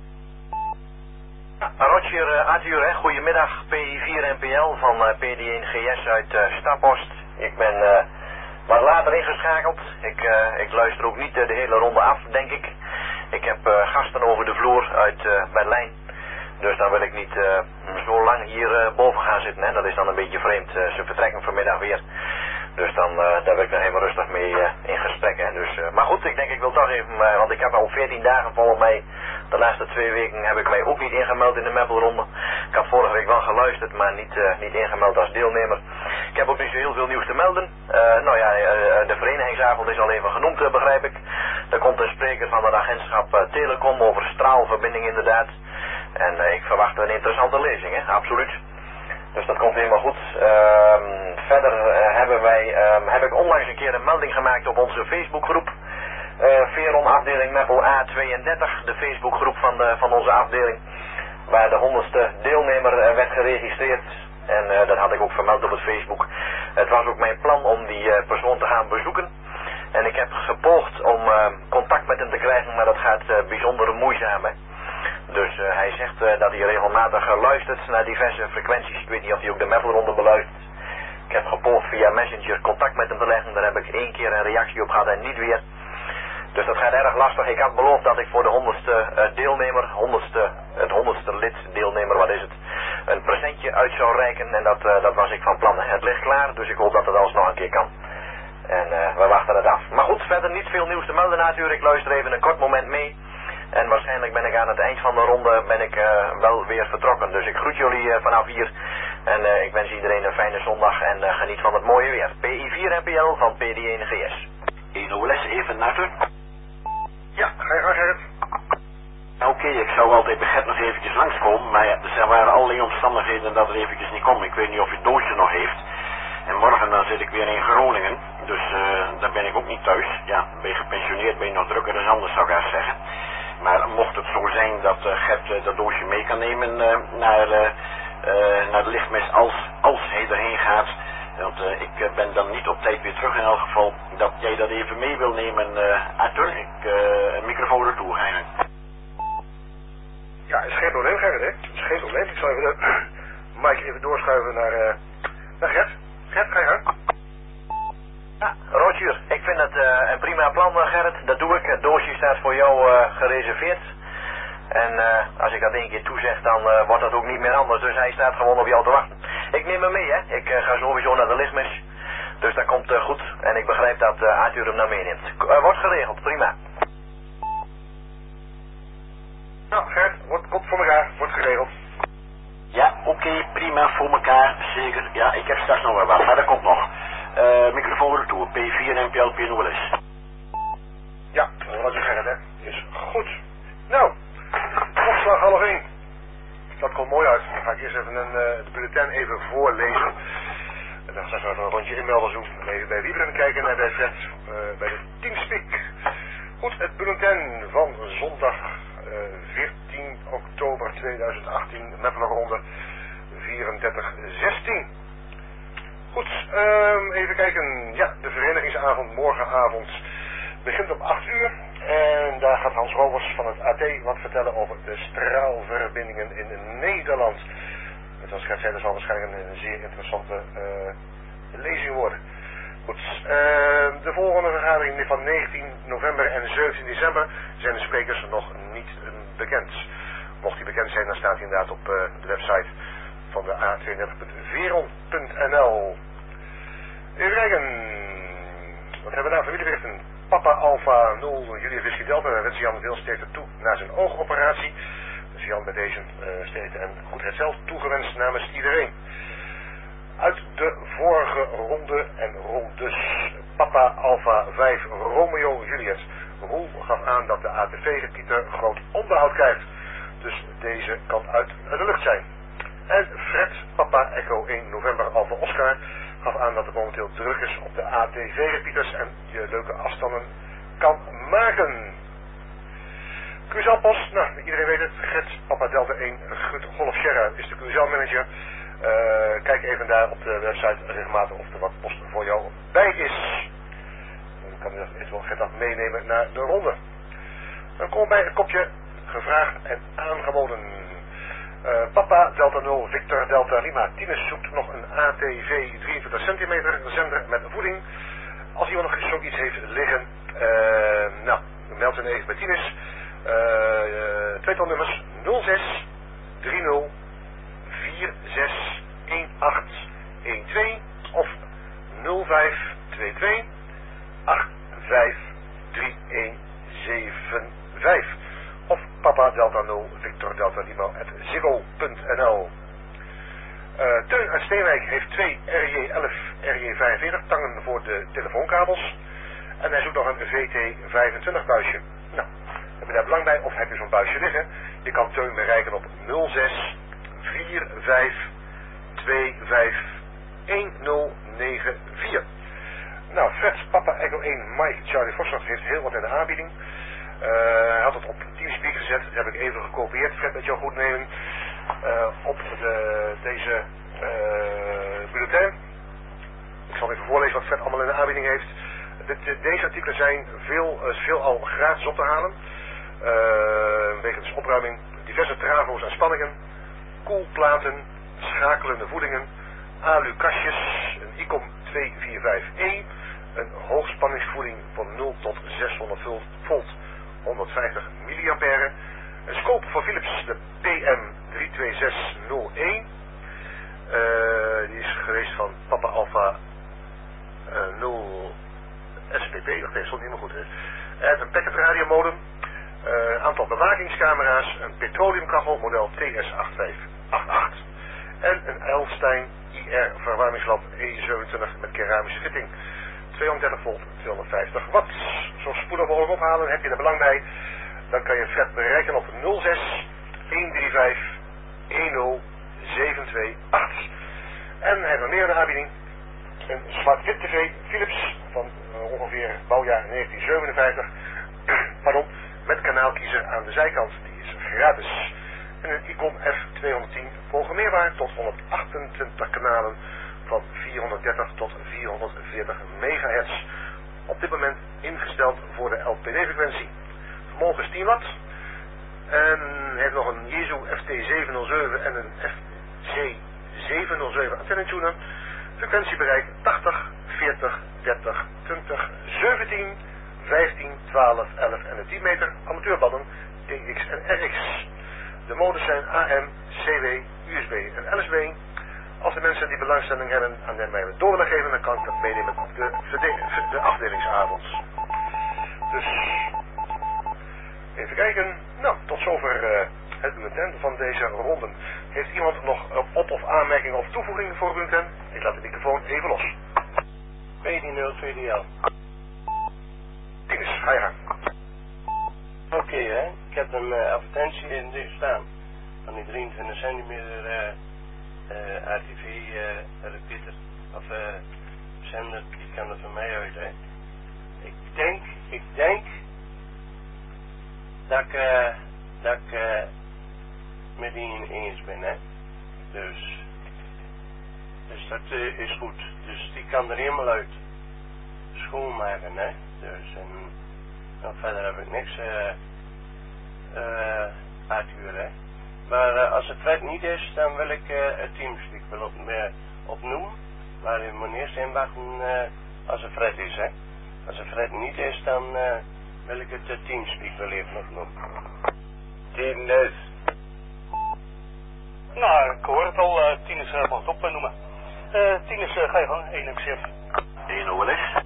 Roger uh, Arthur, hè. Goedemiddag, P I vier N P L van uh, P D één G S uit uh, Staphorst. Ik ben uh, wat later ingeschakeld. Ik, uh, ik luister ook niet uh, de hele ronde af, denk ik. Ik heb uh, gasten over de vloer uit uh, Berlijn. Dus dan wil ik niet uh, zo lang hier uh, boven gaan zitten. Hè. Dat is dan een beetje vreemd. Uh, ze vertrekken vanmiddag weer. Dus dan uh, daar wil ik dan helemaal rustig mee uh, in gesprek. Hè. Dus, uh, maar goed, ik denk ik wil toch even, uh, want ik heb al veertien dagen volgens mij. De laatste twee weken heb ik mij ook niet ingemeld in de Meppelronde. Ik had vorige week wel geluisterd, maar niet, uh, niet ingemeld als deelnemer. Ik heb ook niet zo heel veel nieuws te melden. Uh, nou ja, uh, de verenigingsavond is al even genoemd, uh, begrijp ik. Er komt een spreker van het agentschap uh, Telecom over straalverbinding inderdaad. En uh, ik verwacht een interessante lezing, hè? Absoluut. Dus dat komt helemaal goed. Uh, verder uh, hebben wij, uh, heb ik onlangs een keer een melding gemaakt op onze Facebookgroep. Uh, Veron afdeling Meppel A tweeëndertig, de Facebookgroep van, de, van onze afdeling. Waar de honderdste deelnemer uh, werd geregistreerd. En uh, dat had ik ook vermeld op het Facebook. Het was ook mijn plan om die uh, persoon te gaan bezoeken. En ik heb gepoogd om uh, contact met hem te krijgen, maar dat gaat uh, bijzonder moeizaam. Hè? Dus uh, hij zegt uh, dat hij regelmatig uh, luistert naar diverse frequenties. Ik weet niet of hij ook de Meppelronde beluistert. Ik heb gepoogd via Messenger contact met hem te leggen. Daar heb ik één keer een reactie op gehad en niet weer. Dus dat gaat erg lastig. Ik had beloofd dat ik voor de honderdste uh, deelnemer, honderdste, het honderdste lid deelnemer, wat is het, een presentje uit zou reiken. En dat, uh, dat was ik van plan. Het ligt klaar, dus ik hoop dat het alsnog een keer kan. En uh, we wachten het af. Maar goed, verder niet veel nieuws te melden natuurlijk. Ik luister even een kort moment mee. En waarschijnlijk ben ik aan het eind van de ronde ben ik uh, wel weer vertrokken. Dus ik groet jullie uh, vanaf hier. En uh, ik wens iedereen een fijne zondag en uh, geniet van het mooie weer. P I vier N P L van P D één G S. één O L S even naartoe. Ja, ga je gang, Gerrit. Oké, okay, ik zou altijd bij Gert nog eventjes langskomen, maar ja, er waren allerlei omstandigheden dat er eventjes niet kon. Ik weet niet of je Doosje nog heeft. En morgen dan zit ik weer in Groningen, dus uh, daar ben ik ook niet thuis. Ja, ben je gepensioneerd, ben je nog drukker dan anders, zou ik haast zeggen. Maar mocht het zo zijn dat uh, Gert uh, dat doosje mee kan nemen uh, naar, uh, uh, naar de lichtmis als, als hij erheen gaat. Want uh, ik uh, ben dan niet op tijd weer terug in elk geval. Dat jij dat even mee wil nemen, uh, Arthur. Ik uh, een microfoon ertoe ga je. Ja, is geen probleem, Gerrit, hè. Is geen probleem. Ik zal even de Mike even doorschuiven naar uh, Dag Gert. Gert, ga je gang. Ja, Roger, ik vind het uh, een prima plan, uh, Gerrit. Dat doe ik. Het doosje staat voor jou uh, gereserveerd. En uh, als ik dat één keer toezeg, dan uh, wordt dat ook niet meer anders. Dus hij staat gewoon op jou te wachten. Ik neem hem mee, hè. Ik uh, ga sowieso naar de Lismis. Dus dat komt uh, goed. En ik begrijp dat uh, Arthur hem naar meeneemt. Uh, wordt geregeld, prima. Nou, Gert, wordt, komt voor elkaar. Wordt geregeld. Ja, oké, okay, prima, voor elkaar, zeker. Ja, ik heb straks nog wel wat, maar dat komt nog. Uh, microfoon retour, P vier N P L P N O L S. Ja, wat je Gerrit, hè. Is goed. Nou, klokslag half één. Dat komt mooi uit. Dan ga ik eerst even een, uh, de bulletin even voorlezen. En dan ga ik even een rondje inmelden doen. En even bij Wieberen kijken en bij Fred, uh, bij de Teamspeak. Goed, het bulletin van zondag uh, veertien oktober tweeduizend achttien, Meppelerronde vierendertig zestien. Goed, um, even kijken. Ja, de verenigingsavond morgenavond begint om acht uur. En daar gaat Hans Rovers van het A T wat vertellen over de straalverbindingen in Nederland. Het was Gert zei, dat zal waarschijnlijk een zeer interessante uh, lezing worden. Goed, uh, de volgende vergadering van negentien november en zeventien december zijn de sprekers nog niet uh, bekend. Mocht die bekend zijn, dan staat hij inderdaad op uh, de website van de A tweeëndertig punt veron punt n l. Even kijken. Wat hebben we nou? Familieberichten. Papa Alpha nul Julia Whisky Delta. Wij wensen Jan veel sterkte toe na zijn oogoperatie. Dus Jan bij deze uh, sterkte en goed herstel toegewenst namens iedereen. Uit de vorige ronde en rondes. Papa Alpha vijf Romeo Juliet. Roel gaf aan dat de A T V-repeater groot onderhoud krijgt. Dus deze kan uit de lucht zijn. En Fred, Papa Echo één November Alpha Oscar, gaf aan dat het momenteel druk is op de A T V-repeaters en je leuke afstanden kan maken. Q S L-post, nou, iedereen weet het. Gert, Papa Delta één, Gut Golf Sierra is de Q S L-manager. Uh, kijk even daar op de website regelmatig of er wat post voor jou bij is. Dan kan je dat eventueel Gert dat meenemen naar de ronde. Dan komen we bij het kopje gevraagd en aangeboden. Uh, Papa Delta nul Victor Delta Lima Tinus zoekt nog een A T V drieënveertig centimeter zender met voeding. Als iemand nog zoiets heeft liggen, uh, nou, meld dan even bij Tinus. Uh, uh, tweetal nummers nul zes drie nul vier zes een acht een twee of nul vijf twee twee acht vijf drie een zeven vijf. Of Papa Delta nul Victor Delta Lima at ziggo punt n l. Uh, Teun uit Steenwijk heeft twee R J elf R J vijfenveertig tangen voor de telefoonkabels. En hij zoekt nog een V T vijfentwintig buisje. Nou, heb je daar belang bij of heb je zo'n buisje liggen? Je kan Teun bereiken op nul zes vier vijf twee vijf een nul negen vier. Nou, Fred, Papa Echo één, Mike Charlie Foster heeft heel wat in de aanbieding. Uh, hij had het op Teamspeak gezet, dat heb ik even gekopieerd, Fred, met jouw goedneming, uh, op de, deze uh, bulletin. Ik zal even voorlezen wat Fred allemaal in de aanbieding heeft. De, de, deze artikelen zijn veel, uh, veel al gratis op te halen. Uh, wegens opruiming, diverse travo's en spanningen, koelplaten, schakelende voedingen, alu-kastjes, een ICOM tweehonderdvijfenveertig E, een hoogspanningsvoeding van nul tot zeshonderd volt, honderdvijftig milliampère, een scope van Philips, de P M drie twee zes nul een, uh, die is geweest van Papa Alpha uh, nul S P P, dat stond niet meer goed. Hè. En een packet radiomodem, een uh, aantal bewakingscamera's, een petroleumkachel model T S acht vijf acht acht en een Eilstein I R verwarmingslamp E zevenentwintig met keramische fitting. tweehonderddertig volt, tweehonderdvijftig watt. Zo spoedig mogelijk ophalen, heb je er belang bij. Dan kan je Fred bereiken op nul zes een drie vijf een nul zeven twee acht. En hij heeft nog meer in de aanbieding. Een zwart-wit tv Philips van uh, ongeveer bouwjaar negentien zevenenvijftig. Pardon, met kanaalkiezer aan de zijkant. Die is gratis. En een ICOM F tweehonderdtien programmeerbaar tot honderdachtentwintig kanalen van vierhonderddertig tot vierhonderdveertig megahertz. Op dit moment ingesteld voor de L P D-frequentie. Vermogen is tien watt. En heeft nog een Yaesu F T zevenhonderdzeven en een F C zevenhonderdzeven antenne tuner. Frequentiebereik tachtig, veertig, dertig, twintig, zeventien, vijftien, twaalf, elf en de tien meter amateurbanden T X en R X. De modes zijn A M, C W, U S B en L S B. Als de mensen die belangstelling hebben aan de mij door willen geven, dan kan ik dat meenemen op de, de afdelingsavond. Dus even kijken. Nou, tot zover uh, het bulletin van deze ronden. Heeft iemand nog op- of aanmerkingen of toevoegingen voor het bulletin? Ik laat de microfoon even los. vijftien nul V D L. Tinus, ga je gang. Oké, okay, hè. Ik heb een uh, advertentie in dit staan. Van die drieëntwintig centimeter uh, uh, R T V uh, repeater. Of uh, zender, die kan er van mij uit, hè. Ik denk, ik denk dat ik, uh, dat ik uh, met die eens ben, hè. Dus, dus dat uh, is goed. Dus die kan er helemaal uit. Schoonmaken, hè. Dus, en nou, verder heb ik niks uh, uh, uithuren, hè. Maar uh, als het vet niet is, dan wil ik uh, het teamspeak wel op, uh, opnoemen. Maar u moet eerst inwachten uh, als het vet is, hè. Als het vet niet is, dan uh, wil ik het uh, teamspeak wel even opnoemen. Tinus. Nou, ik hoor het al, uh, Tinus uh, mag het opnoemen. Uh, Tinus, uh, ga je gang, één M C F. één O L S.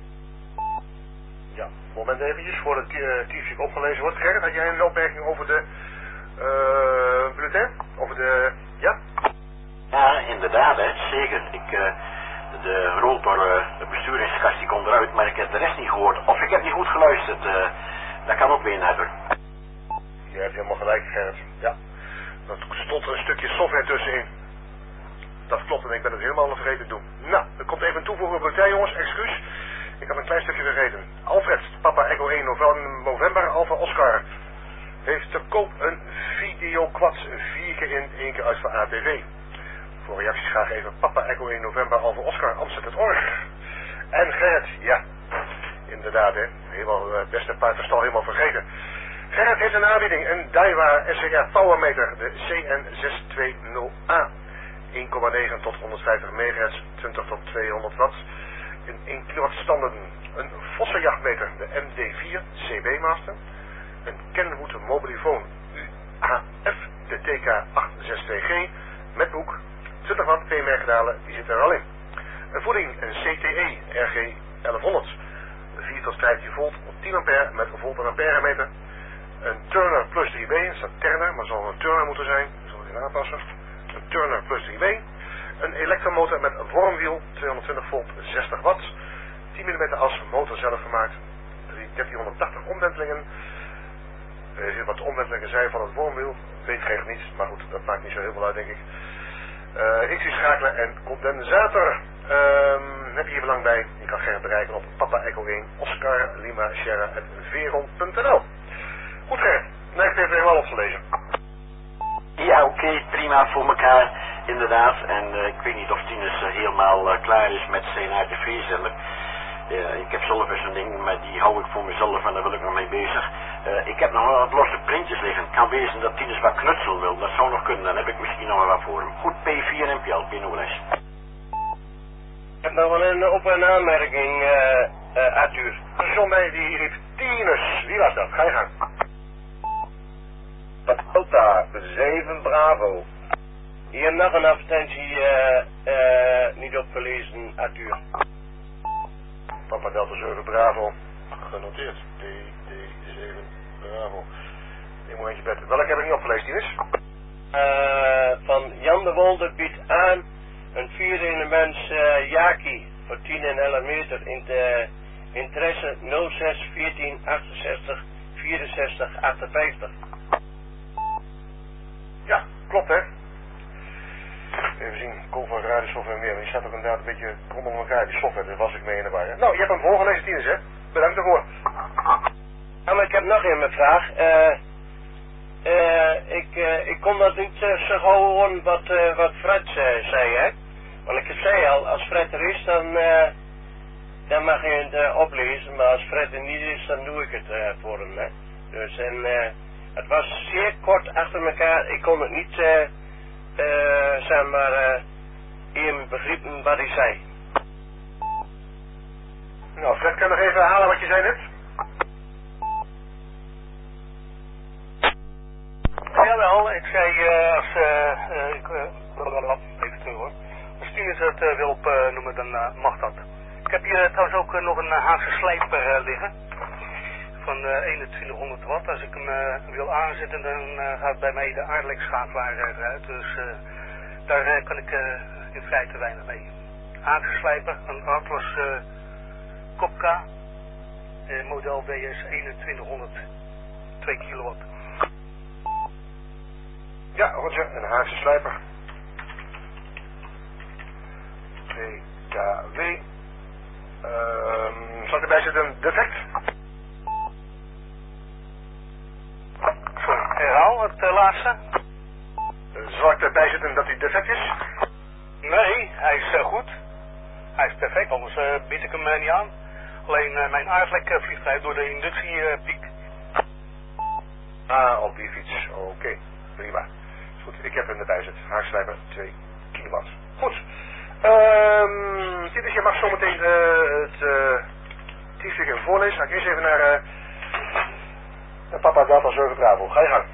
Ja, moment eventjes, voordat het uh, teamspeak opgelezen wordt. Gerrit, had jij een opmerking over de uh, bulletin? Over de, ja? Ja, inderdaad, hè, zeker. Ik, uh, de rotor, uh, de besturingskast die komt eruit, maar ik heb de rest niet gehoord. Of ik heb niet goed geluisterd, uh, dat kan ook weer hebben. Je hebt helemaal gelijk, Gerrit. Ja, er stond een stukje software tussenin. Dat klopt en ik ben het helemaal vergeten te doen. Nou, er komt even een toevoeging op bulletin, jongens, excuus. Ik had een klein stukje vergeten. Alfred, papa Echo één november, Alpha Oscar, heeft te koop een videoquad, vier keer in, één keer uit voor A T V. Voor reacties graag even papa Echo één november, Alpha Oscar, Amsterdam punt org. En Gerrit, ja, inderdaad, hè, helemaal het beste paard verstal helemaal vergeten. Gerrit heeft een aanbieding, een Daiwa S C R Powermeter, de C N zes twee nul A. één komma negen tot honderdvijftig megahertz, twintig tot tweehonderd watt. In één kilowatt standen. Een Vossenjachtmeter, de M D vier C B Master. Een Kenwood Mobilifoon U A F, de T K acht zes twee G. Met boek, twintig watt P-merkdalen, die zit er al in. Een voeding, een C T E R G elfhonderd. vier tot vijftien volt op tien ampère met een volt en ampère meter. Een Turner Plus drie B, het staat Turner, maar zal een Turner moeten zijn. Dat zal ik even aanpassen. Een Turner Plus drie B. Een elektromotor met een vormwiel, tweehonderdtwintig volt, zestig watt. tien millimeter as, motor zelf gemaakt. dertienhonderdtachtig omwentelingen. Er zit wat omwentelingen zijn van het vormwiel. Weet ik eigenlijk niet, maar goed, dat maakt niet zo heel veel uit, denk ik. Uh, X schakelen en condensator. Um, heb je hier belang bij? Je kan Gerrit bereiken op papa Echo één, Oscar, Lima, Sierra, at veron punt n l. Goed Gerrit, nou ik heb het helemaal opgelezen. Ja, oké, okay, prima voor elkaar, inderdaad. En uh, ik weet niet of Tinus uh, helemaal uh, klaar is met zijn A T V-zender. Uh, ik heb zelf eens een ding, maar die hou ik voor mezelf en daar wil ik nog mee bezig. Uh, ik heb nog wel wat losse printjes liggen. Het kan wezen dat Tinus wat knutsel wil, dat zou nog kunnen. Dan heb ik misschien nog wel wat voor hem. Goed, P vier M P L, P O L S. Ik heb nog wel een op- en aanmerking, uh, uh, Arthur. John bij die riep Tinus. Wie was dat? Ga je gang. Delta zeven Bravo. Hier nog een advertentie uh, uh, niet opgelezen, Arthur. Papa Delta zeven Bravo. Genoteerd. D D zeven Bravo. Eén momentje bed. Welke heb ik niet opgelezen, Tinus? Uh, van Jan de Wolde biedt aan een vier-elements uh, Yaki voor tien en elf meter in de interesse nul zes veertien achtenzestig vierenzestig achtenvijftig. Ja, klopt hè. Even zien, kom van radiosoftware meer. Die staat ook inderdaad een beetje krom onder elkaar, die software. Daar was ik mee in de war. Hè? Nou, je hebt hem voorgelezen, Tinus, hè? Bedankt daarvoor. Ja, maar ik heb nog een vraag. Uh, uh, ik, uh, ik kon dat niet uh, zo horen wat, uh, wat Fred uh, zei, hè? Want ik zei al, als Fred er is, dan, uh, dan mag je het uh, oplezen. Maar als Fred er niet is, dan doe ik het uh, voor hem, hè? Dus, en uh, het was zeer kort achter elkaar. Ik kon het niet, uh, uh, zeg maar, uh, even begrijpen wat hij zei. Nou, Fred, kan je nog even herhalen wat je zei net? Jawel, ik zei uh, als uh, uh, ik uh, even terug hoor. Als Tinus het uh, wil opnoemen, dan uh, mag dat. Ik heb hier uh, trouwens ook uh, nog een uh, Haagse slijper uh, liggen. Van uh, eenentwintighonderd watt. Als ik hem uh, wil aanzetten, dan uh, gaat bij mij de aardlekschakelaar eruit. Dus uh, daar uh, kan ik uh, in feite weinig mee. Haagse slijper, een Atlas uh, Kopka. Uh, model B S eenentwintighonderd. twee kilowatt. Ja, Roger, een Haagse slijper. T K W. Um, zal ik erbij zetten een defect? Sorry, herhaal het uh, laatste. Zal ik erbij zetten dat hij defect is? Nee, hij is uh, goed. Hij is perfect, anders uh, bied ik hem uh, niet aan. Alleen uh, mijn aardlek uh, vliegt uit door de inductiepiek. Uh, ah, op die fiets. Oké, okay. Prima. Goed, ik heb hem erbij zet. Haarslijper twee kilowatt. Goed. Um, dit is, je mag zometeen uh, het uh, T-stuk even voorlezen. Ga ik eerst even naar, uh, naar Papa Delta zeven Bravo. Ga je gang.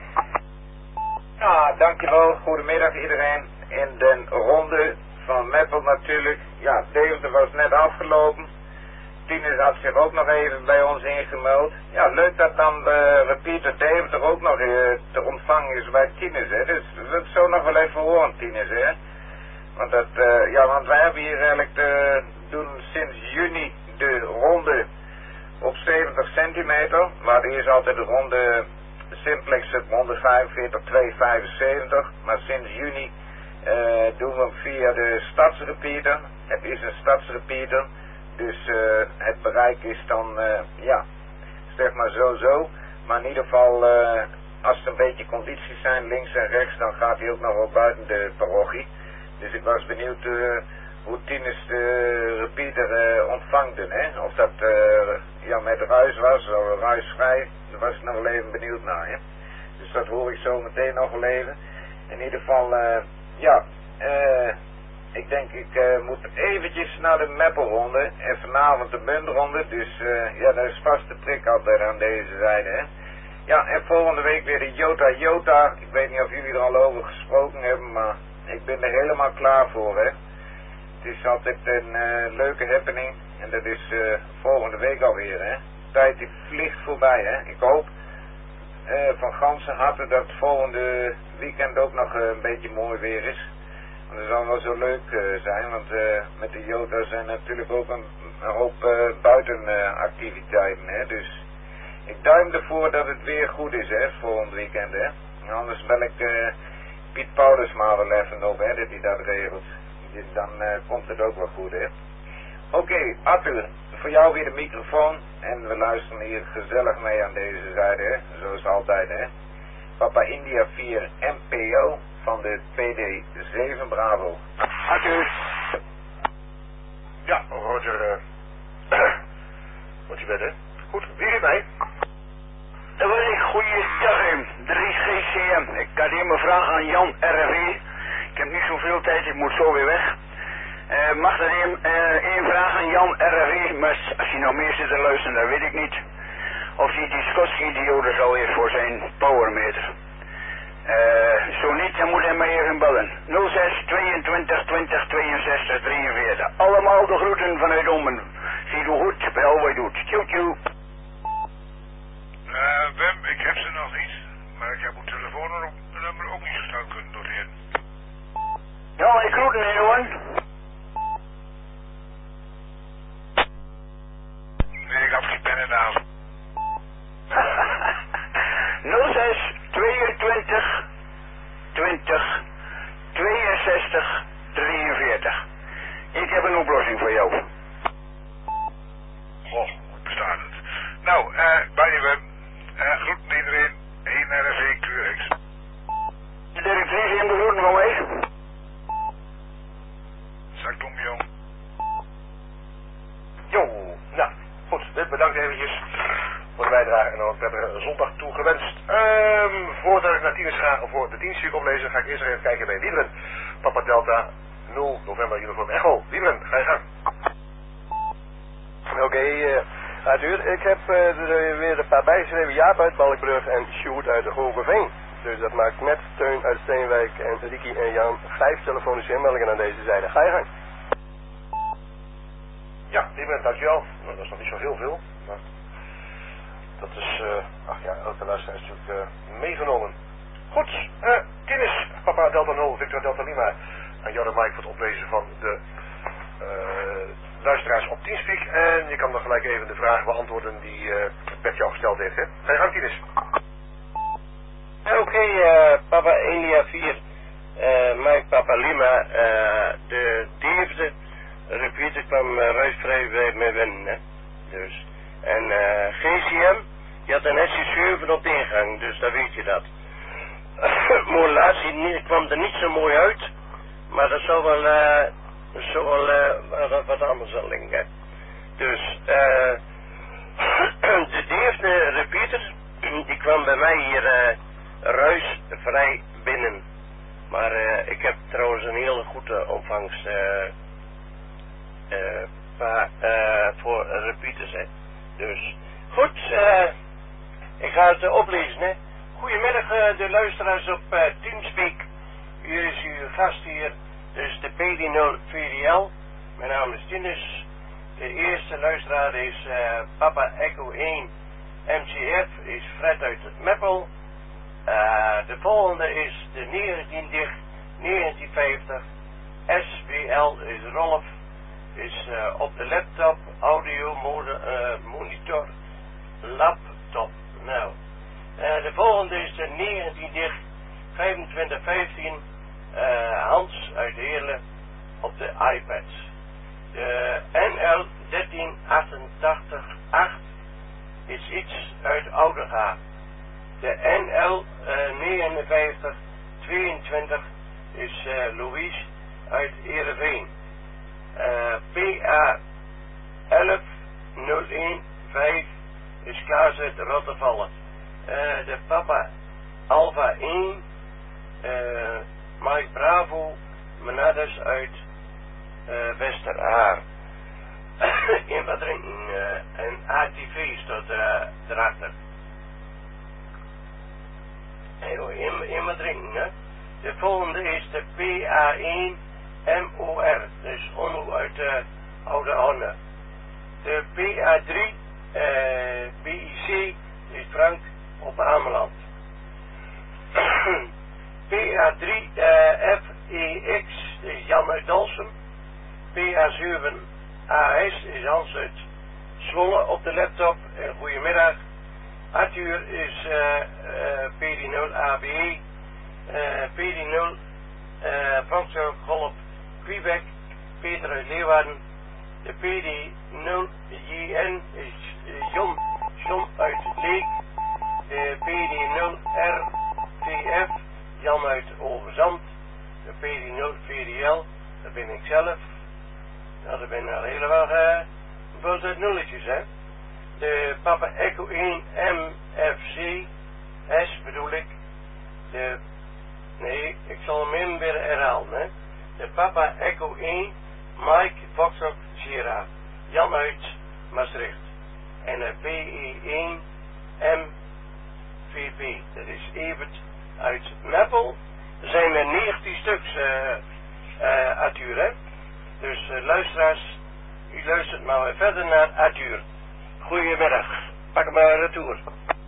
Ja, dankjewel. Goedemiddag iedereen. In de ronde van Meppel natuurlijk. Ja, Deventer was net afgelopen. Tinus had zich ook nog even bij ons ingemeld. Ja, leuk dat dan de repeater Deventer ook nog uh, te ontvangen is bij Tinus, hè. Dus we zullen het zo nog wel even horen, Tinus, hè. Want dat, uh, ja, want wij hebben hier eigenlijk de, doen sinds juni de ronde op zeventig centimeter. Maar die is altijd de ronde simplex op honderdvijfenveertig tweehonderdvijfenzeventig. Maar sinds juni uh, doen we hem via de stadsrepeater. Het is een stadsrepeater. Dus uh, het bereik is dan, uh, ja, zeg maar zo zo. Maar in ieder geval, uh, als er een beetje condities zijn, links en rechts, dan gaat hij ook nog wel buiten de parochie. Dus ik was benieuwd uh, hoe Tinus de repeater uh, ontvangde, hè. Of dat uh, ja, met ruis was, of ruisvrij, daar was ik nog wel even benieuwd naar, hè. Dus dat hoor ik zo meteen nog wel even. In ieder geval, uh, ja, eh... Uh, Ik denk, ik uh, moet eventjes naar de Meppelronde en vanavond de Muntronde. Dus uh, ja, dat is vast de prik altijd aan deze zijde, hè. Ja, en volgende week weer de Jota Jota. Ik weet niet of jullie er al over gesproken hebben, maar ik ben er helemaal klaar voor, hè. Het is altijd een uh, leuke happening en dat is uh, volgende week alweer, hè. De tijd die vliegt voorbij, hè. Ik hoop uh, van ganse harte dat het volgende weekend ook nog uh, een beetje mooi weer is. Dat zal wel zo leuk uh, zijn, want uh, met de Jota zijn natuurlijk ook een, een hoop uh, buitenactiviteiten, uh, hè. Dus ik duim ervoor dat het weer goed is, hè, volgend weekend, hè. En anders bel ik uh, Piet Paulus maar wel even op, hè, dat hij dat regelt. Dan uh, komt het ook wel goed, hè. Oké, okay, Arthur, voor jou weer de microfoon en we luisteren hier gezellig mee aan deze zijde, hè. Zoals altijd, hè. Papa India vier M P O van de P D zeven Bravo. Arthur. Ja, Roger. Uh, wat je bent, hè? Goed, wie is mij? Dat was ik. Goeiedag, drie G C M. Ik had hier mijn vraag aan Jan R V. Ik heb niet zoveel tijd, ik moet zo weer weg. Uh, mag er één uh, vraag aan Jan R V, maar als hij nou meer zit te luisteren, dat weet ik niet. Of hij die Schotsche diode zal heeft voor zijn powermeter. Uh, zo niet, dan moet hij mij even bellen. nul zes tweeëntwintig twintig tweeënzestig drieënveertig. Allemaal de groeten vanuit Ommen. Zie hoe goed, wel wat je doet. Tjoe tjoe. Uh, Wim, ik heb ze nog niet, maar ik heb uw telefoonnummer ook niet zo snel kunnen noteren. Ja, ik groeten hè, jongen. Nee, ik had geen pen in de hand. nul zes tweeëntwintig twintig tweeënzestig drieënveertig. Ik heb een oplossing voor jou. Goh, hoe bestaat het? Nou, eh, uh, bij je Wim. Uh, groeten iedereen. één R V Q X. De directrice in de groeten van mij. Zak dom, jong. Jo, nou, goed. Dit bedankt eventjes voor de bijdrage en dan een prettige zondag toegewenst. Um, voordat ik naar Tinus ga voor de dienststuur oplezen, ga ik eerst even kijken bij Wiebren. Papa Delta nul November Uniform Echo. Wiebren, ga je gang. Oké, okay, uh, Arthur, ik heb uh, er weer een paar bijgeschreven. Jaap uit Balkbrug en Sjoerd uit de Hogeveen. Dus dat maakt met Teun uit Steenwijk en Ricky en Jan vijf telefonische inmeldingen aan deze zijde. Ga je gang. Ja, die bent dankjewel. Nou, dat is nog niet zo heel veel, maar dat is, uh, ach ja, elke luisteraar is natuurlijk uh, meegenomen. Goed, uh, kennis, Papa Delta nul, Victor Delta Lima. En Jan en Mike voor het oplezen van de uh, luisteraars op Teamspeak. En je kan dan gelijk even de vragen beantwoorden die uh, Bert jou gesteld heeft, hè. Ga je gang, kennis. Oké, okay, uh, Papa India vier, uh, Mike Papa Lima, uh, de derde repeater kwam uh, ruisvrij bij mij binnen, hè. Dus, en uh, G C M, die had een S C zeven op de ingang, dus dan weet je dat. Modulatie kwam er niet zo mooi uit, maar dat zou wel, uh, dat zou wel uh, wat, wat anders zal liggen. Dus, uh, de derde repeater, die kwam bij mij hier uh, ruisvrij binnen. Maar uh, ik heb trouwens een hele goede ontvangst uh, uh, pa, uh, voor repeaters. Hè. Dus goed, uh, ik ga het uh, oplezen. Hè. Goedemiddag uh, de luisteraars op uh, Teamspeak. Hier is uw gast hier, dus de P D nul V D L. Mijn naam is Tinus. De eerste luisteraar is uh, Papa Echo één M C F, is Fred uit het Meppel. Uh, de volgende is de negentien dicht negentien vijftig S B L is Rolf, is uh, op de laptop, audio, mode, uh, monitor, laptop. Nou, uh, de volgende is de negentien dicht vijfentwintig vijftien uh, Hans uit Heerlen op de iPads. De N L dertien achtentachtig acht is iets uit Oudega. De N L uh, negenenvijftig tweeëntwintig is uh, Louise uit Heerenveen. Uh, P A elf nul een vijf is Klaas uit Rottervallen. Uh, de Papa Alpha één, uh, Mike Bravo, Menades uit uh, Westerhaar. In wat drinken uh, en A T V staat uh, erachter. In, in wat drinken, hè. De volgende is de P A één M O R, dus Onno uit uh, Oude Honne. De P A drie uh, B I C is Frank op Ameland. P A drie uh, F E X is Jan uit Dalsem. P A zeven A S is Hans uit Zwolle op de laptop. En goedemiddag. Arthur is uh, uh, P D nul A B E, uh, P D nul uh, Foxtrot Golf Quebec, Peter uit Leeuwarden. De P D nul J N is uh, John, John uit Leek. De P D nul R T F Jan uit Overzand. De P D nul V D L, dat ben ik zelf. Nou, dat ben al helemaal uh, veel uit nulletjes, hè. De Papa Echo één M F C S bedoel ik. De, nee, ik zal hem even weer herhalen, hè. De Papa Echo één Mike Foxtrot Sierra Jan uit Maastricht. En de P E één M V P, dat is Evert uit Meppel. Er zijn er negentien stuks, uh, uh, Arthur, hè. Dus uh, luisteraars, u luistert maar weer verder naar Arthur. Goedemiddag, pak hem maar retour.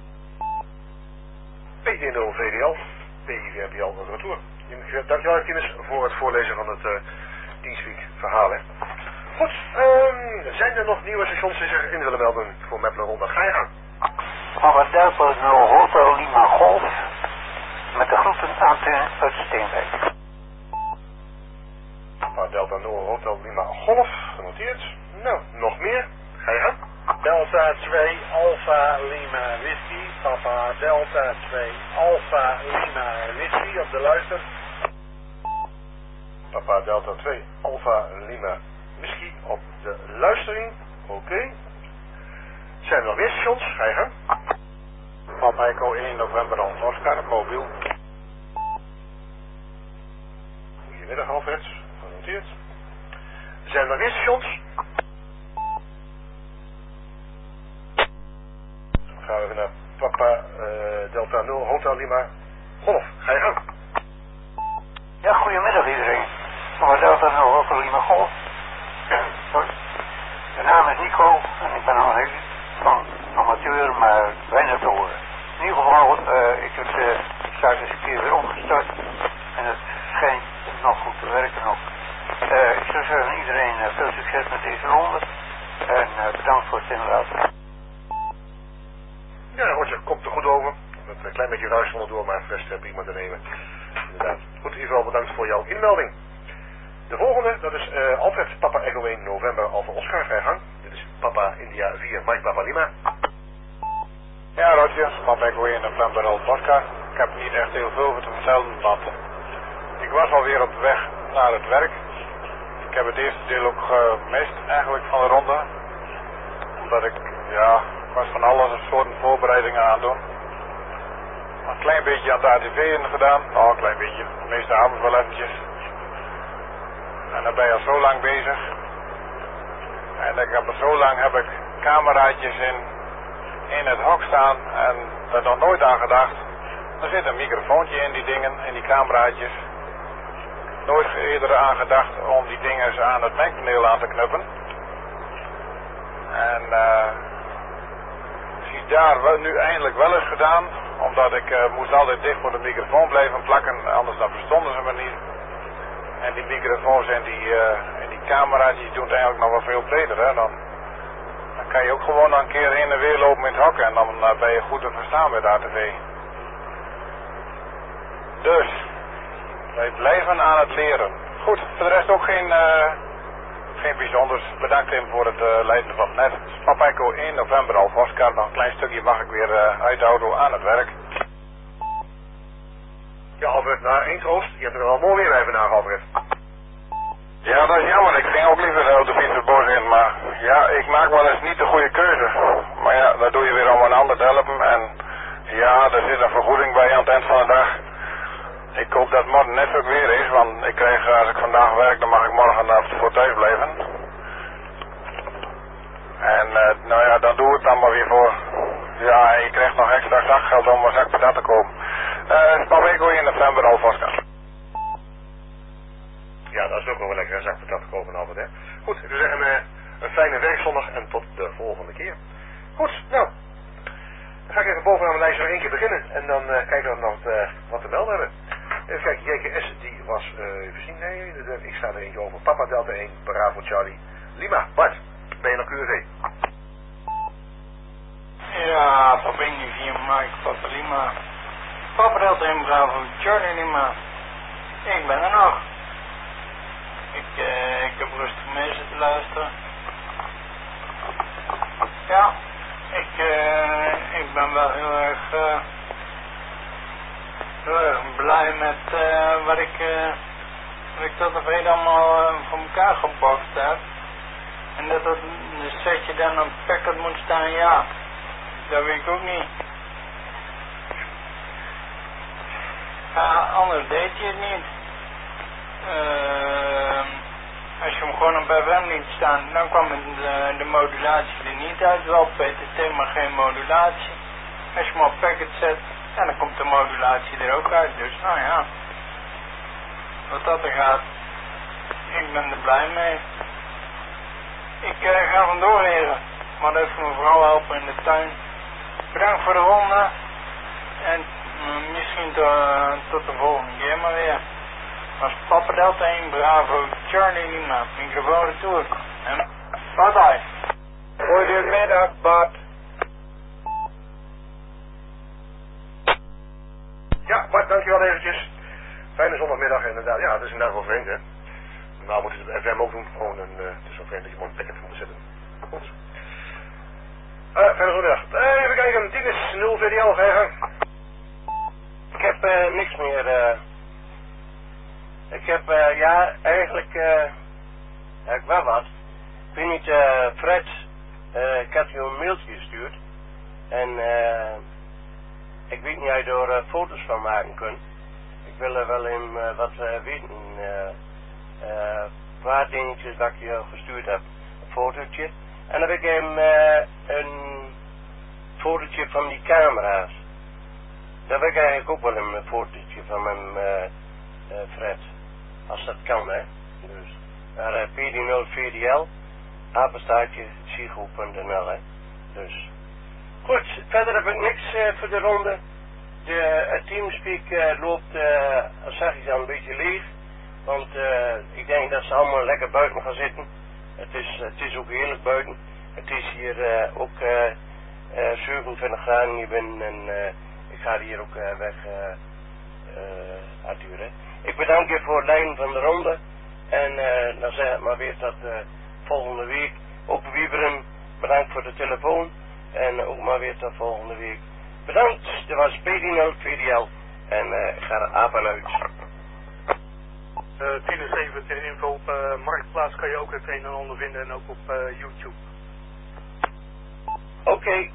P D nul V D L, P I V M P L en retour. Dankjewel, kennis, voor het voorlezen van het uh, Teamspeak verhaal, hè. Goed, um, zijn er nog nieuwe stations die zich in willen melden voor Meppel Ronde? Ga je gang. Papa Delta nul Hotel Lima Golf, met de groeten aan Teun uit Steenwijk. Papa Delta nul Hotel Lima Golf, genoteerd. Nou, nog meer? Ga je gang. Delta twee Alpha Lima Whisky, Papa Delta twee Alpha Lima Whisky op de luister. Papa Delta twee Alpha Lima Whisky op de luistering. Oké. Okay. Zijn er nog meer stations? Ga je gang. Papa Echo één November Hans Oscar, mobiel. Goedemiddag Alfred, genoteerd. Zijn er nog meer stations? gaan we even naar Papa uh, Delta nul Hotel Lima Golf. Ga je gang. Ja, goedemiddag iedereen. Papa Delta nul Hotel Lima Golf. Sorry. Mijn naam is Nico en ik ben al een van amateur, maar weinig te horen. In ieder geval, uh, ik heb de zaak eens een keer weer opgestart en het schijnt nog goed te werken ook. Uh, ik zou zeggen iedereen uh, veel succes met deze ronde en uh, bedankt voor het inlaten. Ja, Roger, komt er goed over. Met een klein beetje ruis door, maar rest heb iemand te nemen. Inderdaad. Goed, in ieder geval bedankt voor jouw inmelding. De volgende, dat is uh, Alfred Papa Echo één November Alpha Oscar, ga je gang. Dit is Papa India vier Mike Papa Lima. Ja, Roger, Papa Echo één November Alpha Oscar. Ik heb niet echt heel veel over te vertellen, want ik was alweer op weg naar het werk. Ik heb het eerste deel ook gemist eigenlijk van de ronde. Omdat ik, ja, ik was van alles soorten voorbereidingen aan het doen. Een klein beetje aan de A T V in gedaan. Nou, een klein beetje. De meeste avonds wel eventjes. En dan ben je al zo lang bezig. En ik heb er zo lang heb ik cameraatjes in, in het hok staan en er nog nooit aan gedacht. Er zit een microfoontje in die dingen, in die cameraatjes. Nooit eerder aan gedacht om die dingen aan het mengpaneel aan te knuppen. En uh, zie daar wel, nu eindelijk wel eens gedaan, omdat ik uh, moest altijd dicht voor de microfoon blijven plakken, anders dan verstonden ze me niet. En die microfoons en die, uh, en die camera's die doen het eigenlijk nog wel veel beter. Hè? Dan, dan kan je ook gewoon een keer heen en weer lopen in het hok en dan uh, ben je goed te verstaan met A T V. Dus, wij blijven aan het leren. Goed, voor de rest ook geen, uh, geen bijzonders. Bedankt Tim voor het uh, leiden van het net. Papa Echo één November Alpha Oscar. Nog een klein stukje mag ik weer uh, uit de auto aan het werk. Ja, Alfred, naar één troost. Je hebt er wel mooi weer bij vandaag, Alfred. Ja, dat is jammer. Ik ging ook liever op de fiets het bos in, maar ja, ik maak wel eens niet de goede keuze. Maar ja, dat doe je weer om een ander te helpen. En ja, er zit een vergoeding bij aan het eind van de dag. Ik hoop dat het morgen net ook weer is, want ik krijg, als ik vandaag werk, dan mag ik morgen voor thuis blijven. En uh, nou ja, dan doe ik het dan maar weer voor. Ja, je krijgt nog extra zakgeld om een zak patat te kopen. Uh, Papa Echo in november al vast. Ja, dat is ook nog wel lekker een zak patat te kopen, Albert, hè. Goed, ik zou zeggen, uh, een fijne werkzondag en tot de volgende keer. Goed, nou. Dan ga ik even bovenaan mijn lijstje nog één keer beginnen. En dan uh, kijken we nog wat, uh, wat te melden hebben. Even kijken, J K S, die was, uh, even zien, nee, de, de, ik sta er eentje over. Papa Delta één, Bravo Charlie, Lima. Bart, ben je nog Q R V? Ja, Papa India vier Mike, Papa Lima. Papa Delta één, Bravo Charlie, Lima. Ik ben er nog. Ik, uh, ik heb rustig mee zitten luisteren. Ja, ik, uh, ik ben wel heel erg, uh, heel erg blij met uh, wat ik, uh, wat ik tot op heden allemaal uh, voor elkaar gebokst heb. En dat dat een setje dan op packet moet staan, ja, dat weet ik ook niet. Ja, anders deed je het niet. Uh, als je hem gewoon op F M liet staan, dan kwam de, de modulatie er niet uit. Wel P T T, maar geen modulatie. Als je hem op packet zet, ja, dan komt de modulatie er ook uit. Dus nou ja, wat dat er gaat, ik ben er blij mee. Ik uh, ga vandoor leren, maar even mijn vrouw helpen in de tuin. Bedankt voor de ronde en uh, misschien to, uh, tot de volgende keer maar weer. Was Papa Delta één Bravo Charlie Lima, microfoon retour. En bye bye. Goedemiddag Bart. Ja, Bart, dankjewel eventjes. Fijne zondagmiddag inderdaad. Ja, het is inderdaad wel vreemd, hè. Nou moet je het F M ook doen. Gewoon een, uh, het is wel vreemd dat je maar een packet moet zetten. Goed. Uh, fijne zondagmiddag. Uh, even kijken, tien is nul V D L, ga je gang. Ik heb uh, niks meer. Uh, ik heb, uh, ja, eigenlijk uh, heb ik wel wat. Ik weet niet, uh, Fred, uh, ik had je een mailtje gestuurd. En uh, ik weet niet of je er uh, foto's van maken kunt. Ik wil er wel in uh, wat uh, weten. Uh, uh, een paar dingetjes dat ik je gestuurd heb. Een fotootje. En dan heb ik hem uh, een fotootje van die camera's. Daar wil ik eigenlijk ook wel een fotootje van mijn uh, uh, Fred. Als dat kan, hè. Dus naar uh, P D nul V D L, apenstaartje, sigo punt n l, hè. Dus. Goed, verder heb ik niks uh, voor de ronde. De uh, teamspeak uh, loopt, uh, zag ik dan een beetje leeg. Want uh, ik denk dat ze allemaal lekker buiten gaan zitten. Het is, het is ook heerlijk buiten. Het is hier uh, ook uh, uh, zevenentwintig graden hier binnen en uh, ik ga hier ook uh, weg, uh, uh, Arthur. Hè. Ik bedank je voor het leiden van de ronde. En uh, dan zeg ik maar weer tot uh, volgende week. Ook Wieberen, bedankt voor de telefoon. En ook maar weer tot volgende week. Bedankt, dit was P D nul V D L. En uh, ik ga er apen uit. Uh, tien en zeven ten info op uh, Marktplaats kan je ook het een en ander vinden en ook op uh, YouTube. Oké. Okay.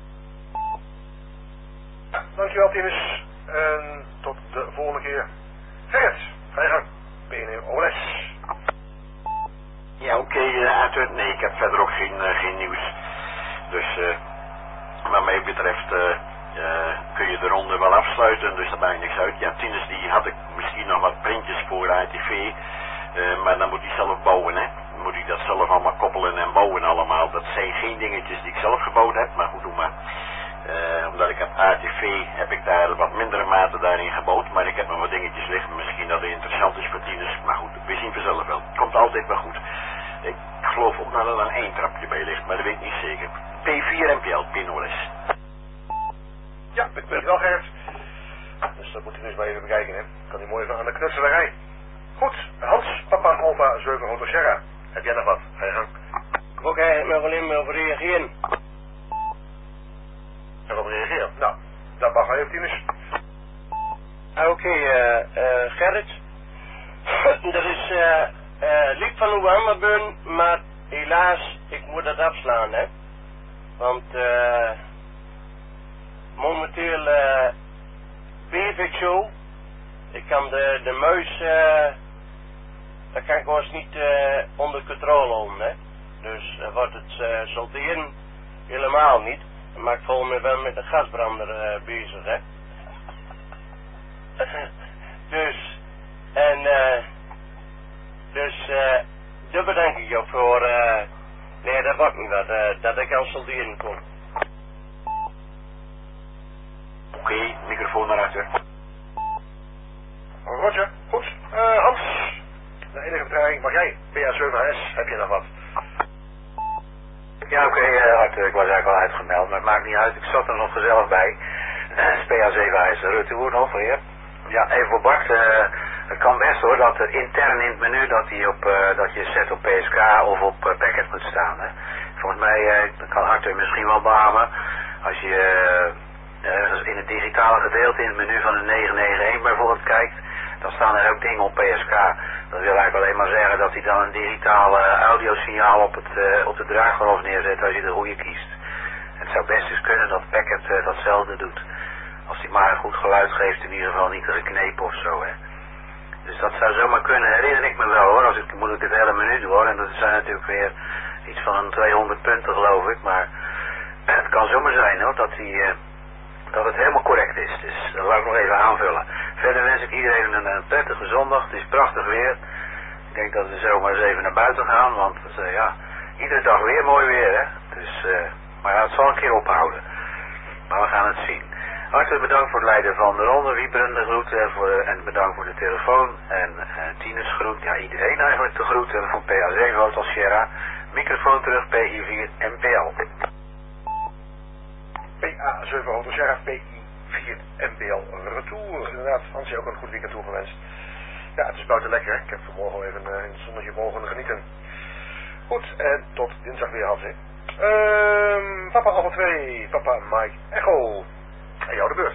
Ja, dankjewel Tinus. En tot de volgende keer. Gerrit, ga je gang. P N O L S. Ja, oké, okay, uh, Arthur. Nee, ik heb verder ook geen, uh, geen nieuws. Dus, uh, wat mij betreft, uh, uh, kun je de ronde wel afsluiten, dus daar maakt niks uit. Ja, Tinus, die had ik misschien nog wat printjes voor A T V, uh, maar dan moet hij zelf bouwen, hè. Dan moet hij dat zelf allemaal koppelen en bouwen allemaal. Dat zijn geen dingetjes die ik zelf gebouwd heb, maar goed, doe maar. Uh, omdat ik heb A T V, heb ik daar wat mindere mate daarin gebouwd, maar ik heb nog wat dingetjes liggen, misschien dat het interessant is voor Tinus, maar goed, we zien vanzelf wel. Komt altijd wel goed. Ik geloof ook dat er dan één trapje bij ligt, maar dat weet ik niet zeker. P vier M P L, P N O L S. Ja, ik weet het wel, Gerrit. Dus dat moet je dus maar even bekijken, hè. Kan hij mooi even aan de knutselarij. Goed, Hans, Papa Alpha zeven Hotel Sierra. Heb jij nog wat? Ga je gang. Ik wil eigenlijk nog alleen maar op reageren. Erop reageren? Nou, dat mag wel even, Tinus. Oké, okay, uh, uh, Gerrit. Er is uh, uh, liep van uw Hammerbun, maar helaas, ik moet dat afslaan, hè. Want uh, momenteel uh, beef ik zo. Ik kan de, de muis, uh, dat kan ik gewoon niet uh, onder controle houden, hè. Dus uh, wordt het uh, salteren helemaal niet. Maar ik voel me wel met de gasbrander uh, bezig, hè. Dus, en uh, dus, uh, daar bedank ik je voor, uh, nee, dat wordt niet wat, uh, dat ik aan solderen kom. Oké, okay, microfoon naar achter. Roger, goed. Uh, Hans, de enige vertraging mag jij. P A zeven H S, heb je nog wat? Ja, oké, okay, uh, Arthur, ik was eigenlijk al uitgemeld, maar het maakt niet uit, ik zat er nog gezellig bij. Uh, P A zeven H S, Rutte Woerd nog weer. Ja, even voor Bart, uh, het kan best hoor, dat er intern in het menu dat, die op, uh, dat je zet op P S K of op uh, packet moet staan. Hè. Volgens mij uh, kan Arthur misschien wel beamen, als je uh, uh, in het digitale gedeelte in het menu van de negen negen een bijvoorbeeld kijkt, dan staan er ook dingen op P S K. Dat wil eigenlijk alleen maar zeggen dat hij dan een digitaal uh, audiosignaal op, het, uh, op de draagkorf neerzet als je de goede kiest. Het zou best eens kunnen dat packet uh, datzelfde doet. Als hij maar een goed geluid geeft, in ieder geval niet geknepen of zo, hè. Dus dat zou zomaar kunnen, herinner ik me wel hoor, als ik, moet ik het hele menu doen hoor. En dat zijn natuurlijk weer iets van een tweehonderd punten geloof ik, maar het kan zomaar zijn hoor, dat, die, uh, dat het helemaal correct is. Dus dat wil ik nog even aanvullen. Verder wens ik iedereen een, een prettige zondag, het is prachtig weer. Ik denk dat we zomaar eens even naar buiten gaan, want uh, ja, iedere dag weer mooi weer hè. Dus, uh, maar ja, het zal een keer ophouden. Maar we gaan het zien. Hartelijk bedankt voor het leiden van de ronde. Wieberen de groeten voor, en bedankt voor de telefoon. En uh, Tinus groet. Ja, iedereen eigenlijk de groeten van P A zeven Hotel Sierra. Microfoon terug, P I vier M P L. P A zeven Hotel Sierra, P I vier M P L retour. Inderdaad, Hans, je ook een goed weekend toegewenst. Ja, het is buiten lekker. Ik heb vanmorgen even uh, in het zonnetje mogen genieten. Goed, en tot dinsdag weer, Hans. Um, papa Alpha twee, Papa Mike Echo. En jou de beurt.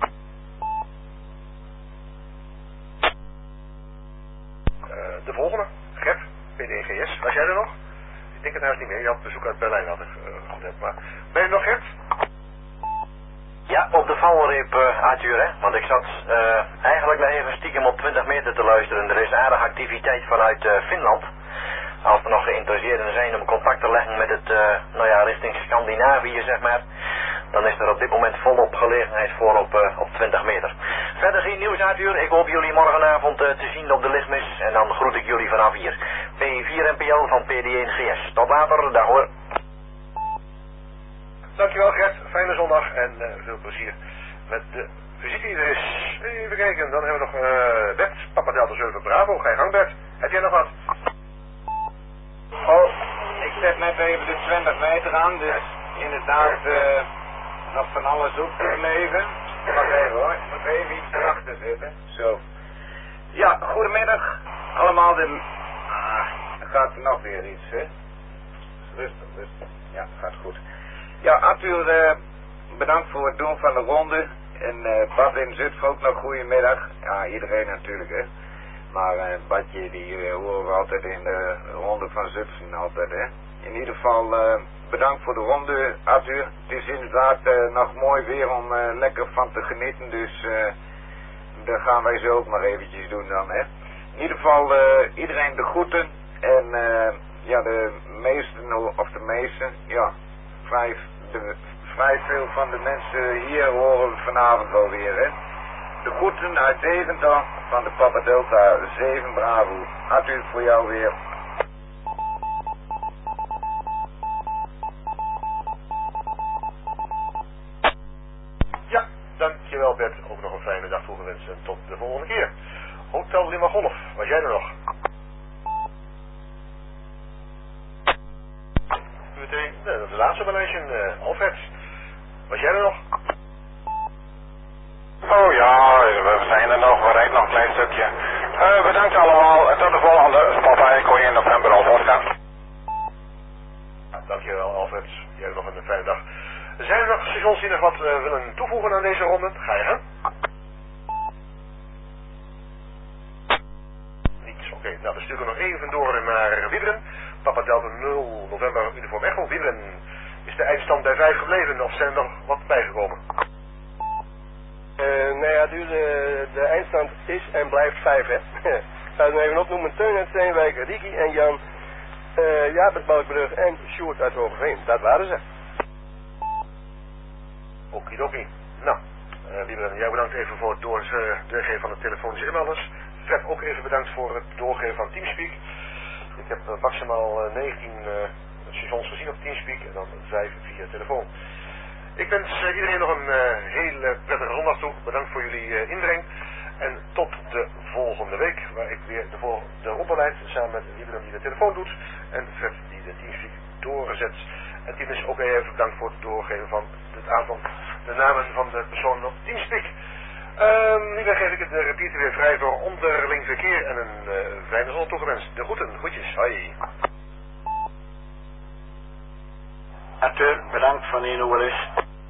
Uh, de volgende, Gert, P D G S. Was jij er nog? Ik denk het huis niet meer. Je had bezoek uit Berlijn, had ik uh, goed heb. Maar ben je er nog, Gert? Ja, op de valreep, uh, Arthur, hè. Want ik zat uh, eigenlijk nog even stiekem op twintig meter te luisteren. Er is aardige activiteit vanuit uh, Finland. Als er nog geïnteresseerden zijn om contact te leggen met het, uh, nou ja, richting Scandinavië, zeg maar. dan is er op dit moment volop gelegenheid voor op, uh, op twintig meter. Verder geen nieuws, Arthur. Ik hoop jullie morgenavond uh, te zien op de lichtmis. En dan groet ik jullie vanaf hier. P vier N P L van P D één G S. Tot later, dag hoor. Dankjewel Gert, fijne zondag en uh, veel plezier met de visite die er is. Even kijken, dan hebben we nog uh, Bert, Papa Delta zeven Bravo. Ga je gang Bert, heb jij nog wat? Oh, ik zet net even de twintig meter aan, dus inderdaad uh, nog van alles opgebleven. Wacht even hoor, ik moet even iets erachter zitten. Zo. Ja, goedemiddag. Allemaal de... Ah, dan gaat er nog weer iets, hè. Rustig, rustig. Ja, gaat goed. Ja, Arthur, uh, bedankt voor het doen van de ronde. En uh, Bad in Zutphen ook nog goedemiddag. Ja, iedereen natuurlijk, hè. Maar uh, Badje, die uh, horen we altijd in de ronde van Zutphen altijd, hè. In ieder geval, uh, bedankt voor de ronde, Arthur. Het is inderdaad uh, nog mooi weer om uh, lekker van te genieten, dus uh, dat gaan wij zo ook maar eventjes doen dan, hè. In ieder geval, uh, iedereen de groeten. En uh, ja, de meesten, of de meesten, ja, vrij, de, vrij veel van de mensen hier horen we vanavond wel weer, hè. De groeten uit Deventer van de Papa Delta zeven Bravo. Arthur, voor jou weer. Ja, dankjewel Bert. Ook nog een fijne dag toegewenst en tot de volgende keer. Hotel Lima Golf, was jij er nog? Meteen, nee, dat is de laatste beleidje, uh, Alfred. Was jij er nog? Oh ja, we zijn er nog, we rijden nog een klein stukje. Uh, bedankt allemaal en tot de volgende. Papa Echo in november al Oscar. Ja, dankjewel Alfred, jij hebt nog een fijne dag. Zijn er nog stations die nog wat uh, willen toevoegen aan deze ronde? Ga je gaan? Niets, oké. Okay. Nou, we sturen nog even door naar Wiebren. Papa Delta nul november uniform Echo. Wiebren, is de eindstand bij vijf gebleven of zijn er nog wat bijgekomen? Uh, nou ja, dus, uh, de eindstand is en blijft vijf, hè. Ik ga het even opnoemen. Teun uit Steenwijk, Ricky en Jan, uh, Jaap uit Balkbrug en Sjoerd uit Hoogeveen. Dat waren ze. Okidoki. Nou, uh, Wiebren, jij bedankt even voor het door, uh, doorgeven van de telefonische inmelders. Fred ook even bedankt voor het doorgeven van Teamspeak. Ik heb uh, maximaal uh, negentien uh, stations gezien op Teamspeak en dan vijf via telefoon. Ik wens uh, iedereen nog een uh, hele prettige zondag toe. Bedankt voor jullie uh, inbreng. En tot de volgende week, waar ik weer de, vol- de ronde leid samen met Wiebren die de telefoon doet. En Fred die de Teamspeak doorzet. En Tim is ook even bedankt voor het doorgeven van het aantal, de namen van de personen op Teamspeak. Um, nu geef ik het de repeater weer vrij voor onderling verkeer en een uh, fijne zondag toegewenst. De groeten, groetjes, hoi. Arthur, bedankt van Eno Willis.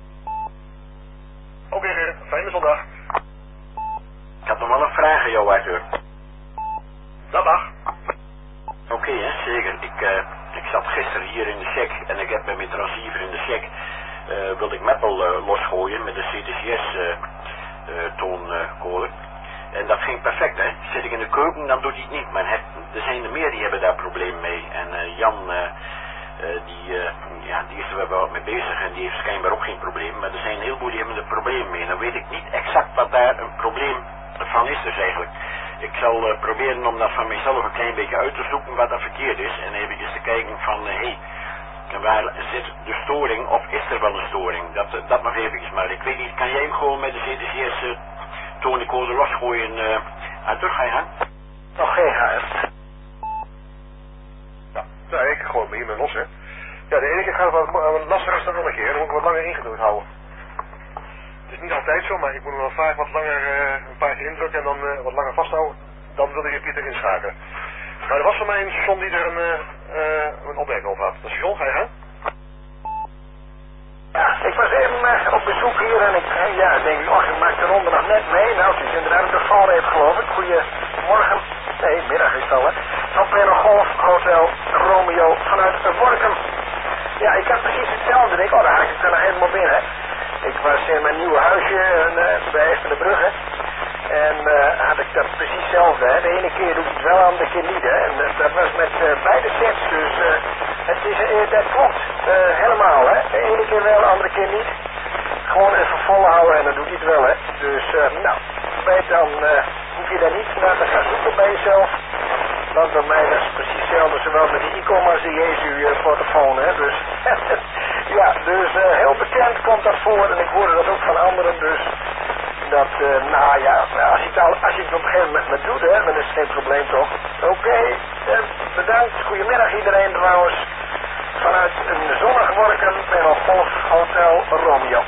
Oké, okay, fijne zondag. Ik had nog wel een vraag aan jou, Arthur. Dat mag. Oké, okay, hè, zeker. Ik, uh, ik zat gisteren hier in de check en ik heb met mijn transceiver in de check, uh, wilde ik Meppel uh, losgooien met de C T C S uh, uh, toonkolen. En dat ging perfect, hè. Zit ik in de keuken, dan doet hij het niet. Maar het, er zijn er meer die hebben daar problemen mee. En uh, Jan, uh, uh, die, uh, ja, die is er wel wat mee bezig en die heeft schijnbaar ook geen probleem. Maar er zijn een heleboel die hebben er problemen mee. Dan weet ik niet exact wat daar een probleem van is dus eigenlijk. Ik zal uh, proberen om dat van mezelf een klein beetje uit te zoeken wat dat verkeerd is. En even eens te kijken van, hé, uh, hey, waar zit de storing of is er wel een storing? Dat, uh, dat nog eventjes. Maar ik weet niet, kan jij hem gewoon met de C T C S uh, toondecoder losgooien? Uh, Arthur, ga je gaan? Nog geen haast. Ja, nou, ik gooi me hiermee los, hè. Ja, de ene keer gaat het wat lastiger dan de andere keer. Dan moet ik wat langer ingedrukt houden. Het is niet altijd zo, maar ik moet hem wel vaak wat langer, uh, een paar keer indrukken en dan uh, wat langer vasthouden. Dan wil ik Pieter inschakelen. Maar er was voor mij een station die er een, uh, uh, een opmerking over had. Dat station, ga je gaan? Ja, ik was even uh, op bezoek hier en ik uh, ja, denk, och, ik maak de ronde nog net mee. Nou, het is inderdaad op de valreep, geloof ik. Goedemorgen. Nee, middag is het al, hè. Van Peno Golf, Hotel Romeo vanuit Workum. Ja, ik had precies hetzelfde. Ik, oh, daar haak ik er nog helemaal binnen. Ik was in mijn nieuwe huisje uh, bij Even de Brugge. En uh, had ik dat precies hetzelfde. Hè. De ene keer doe ik het wel, de andere keer niet. Hè. En uh, dat was met uh, beide sets. Dus uh, het is, uh, dat klopt uh, helemaal. Hè. De ene keer wel, de andere keer niet. houden en dan doet hij het wel, hè. Dus, uh, nou, weet dan uh, hoef je daar niet naar te gaan zoeken bij jezelf. Want bij mij is het precies hetzelfde, zowel met die e-commerce die Jezu-portofoon, hè. Dus, ja, dus uh, heel bekend komt dat voor en ik hoorde dat ook van anderen, dus... Dat, uh, nou ja, als je, het al, als je het op een gegeven moment met doet, hè, dan is het geen probleem toch. Oké, okay, uh, bedankt. Goedemiddag iedereen trouwens. Vanuit een zonnig Workum bij een Golf Hotel Romeo.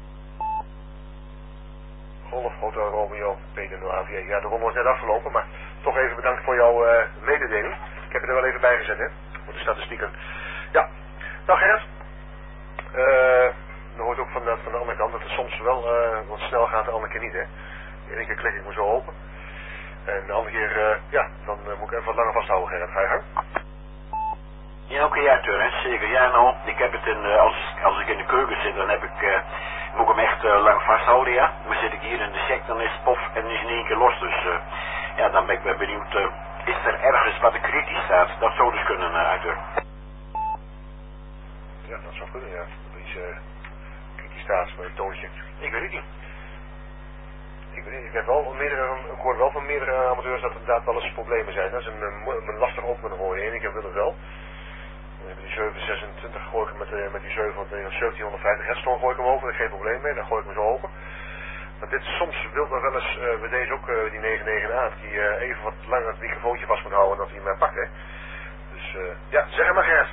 Golf Hotel Romeo, P D nul A V E. Ja, de ronde was net afgelopen, maar toch even bedankt voor jouw uh, mededeling. Ik heb het er wel even bij gezet, hè, voor de statistieken. Ja, nou Gerrit. Eh... Uh, Je hoort ook van de, van de andere kant dat het soms wel uh, wat snel gaat, de andere keer niet, hè. De ene keer klik ik me zo open. En de andere keer, uh, ja, dan uh, moet ik even wat langer vasthouden, Gerrit. Ga je gang? Ja, oké, okay, ja, Tur, hè. Zeker. Ja, nou, ik heb het in, uh, als, als ik in de keuken zit, dan heb ik, uh, moet ik hem echt uh, lang vasthouden, ja. Maar zit ik hier in de check, dan is het pof en is in één keer los. Dus, uh, ja, dan ben ik wel benieuwd, uh, is er ergens wat er kritisch staat? Dat zou dus kunnen, uh, Arthur. Ja, dat zou kunnen, ja. Dat is, uh... staat met een toontje. Ik weet het niet. Ik weet niet. Ik heb wel meerdere, ik hoor wel van meerdere amateurs dat er inderdaad wel eens problemen zijn. Dat is een, een, een lastig op kunnen gooien. En ik heb willen wel. Dan heb die zeven zesentwintig gooi ik hem met, uh, met die zeventienhonderdvijftig hertz gooi ik hem over. Daar geen probleem mee. Dan gooi ik hem zo open. Maar dit soms wil men wel eens, uh, bij deze ook uh, die negen negen A, die uh, even wat langer het microfoontje vast moet houden dat hij hem uh, pakt, hè. Dus uh, ja, zeg hem maar Gert.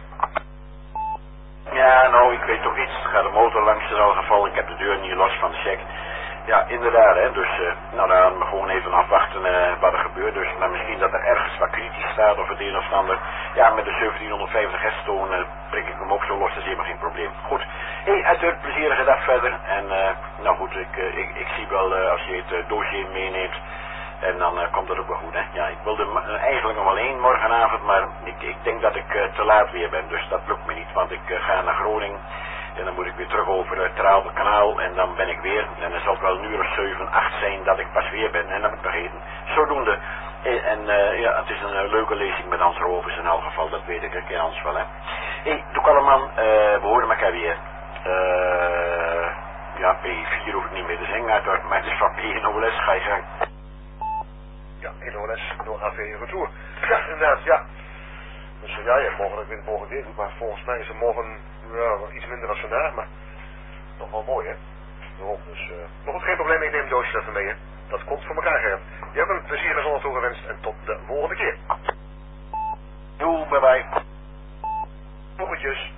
Ja, nou, ik weet toch iets. Het gaat de motor langs in elk geval. Ik heb de deur niet los van de check. Ja, inderdaad, hè. Dus, uh, nou, dan gaan we gewoon even afwachten uh, wat er gebeurt. Dus, maar misschien dat er ergens wat kritisch staat of het een of ander. Ja, met de zeventienhonderdvijftig hertz-toon uh, prik ik hem ook zo los. Dat is helemaal geen probleem. Goed. Hé, hey, uiteraard plezierige dag verder. En, uh, nou goed, ik, uh, ik, ik zie wel uh, als je het uh, dossier meeneemt. En dan uh, komt dat ook wel goed, hè. Ja, ik wilde uh, eigenlijk nog wel één morgenavond, maar ik, ik denk dat ik uh, te laat weer ben. Dus dat lukt me niet, want ik uh, ga naar Groningen. En dan moet ik weer terug over het Traalde kanaal en dan ben ik weer. En dan zal het wel een uur of zeven, acht zijn dat ik pas weer ben. En dat moet ik vergeten. Zodoende. En, en uh, ja, het is een uh, leuke lezing met Hans Rovers in elk geval. Dat weet ik, ik ken Hans wel, hè. Hé, hey, doe allemaal, uh, we horen elkaar weer. Uh, ja, P vier hoef ik niet meer te zingen, maar het is van P nul S, ga je gang. Ja, P nul S, nul A V retour. Ja, inderdaad, ja. Dus uh, ja, ja, morgen, ik weet het morgen weer doet, maar volgens mij is het morgen ja, iets minder dan vandaag, maar nog wel mooi, hè. Daarom, dus, uh, nog goed, geen probleem, ik neem een doosje even mee, hè. Dat komt voor elkaar, Gerrit. Je hebt een plezierige zondag toegewenst en tot de volgende keer. Doei, bye bye. Groetjes.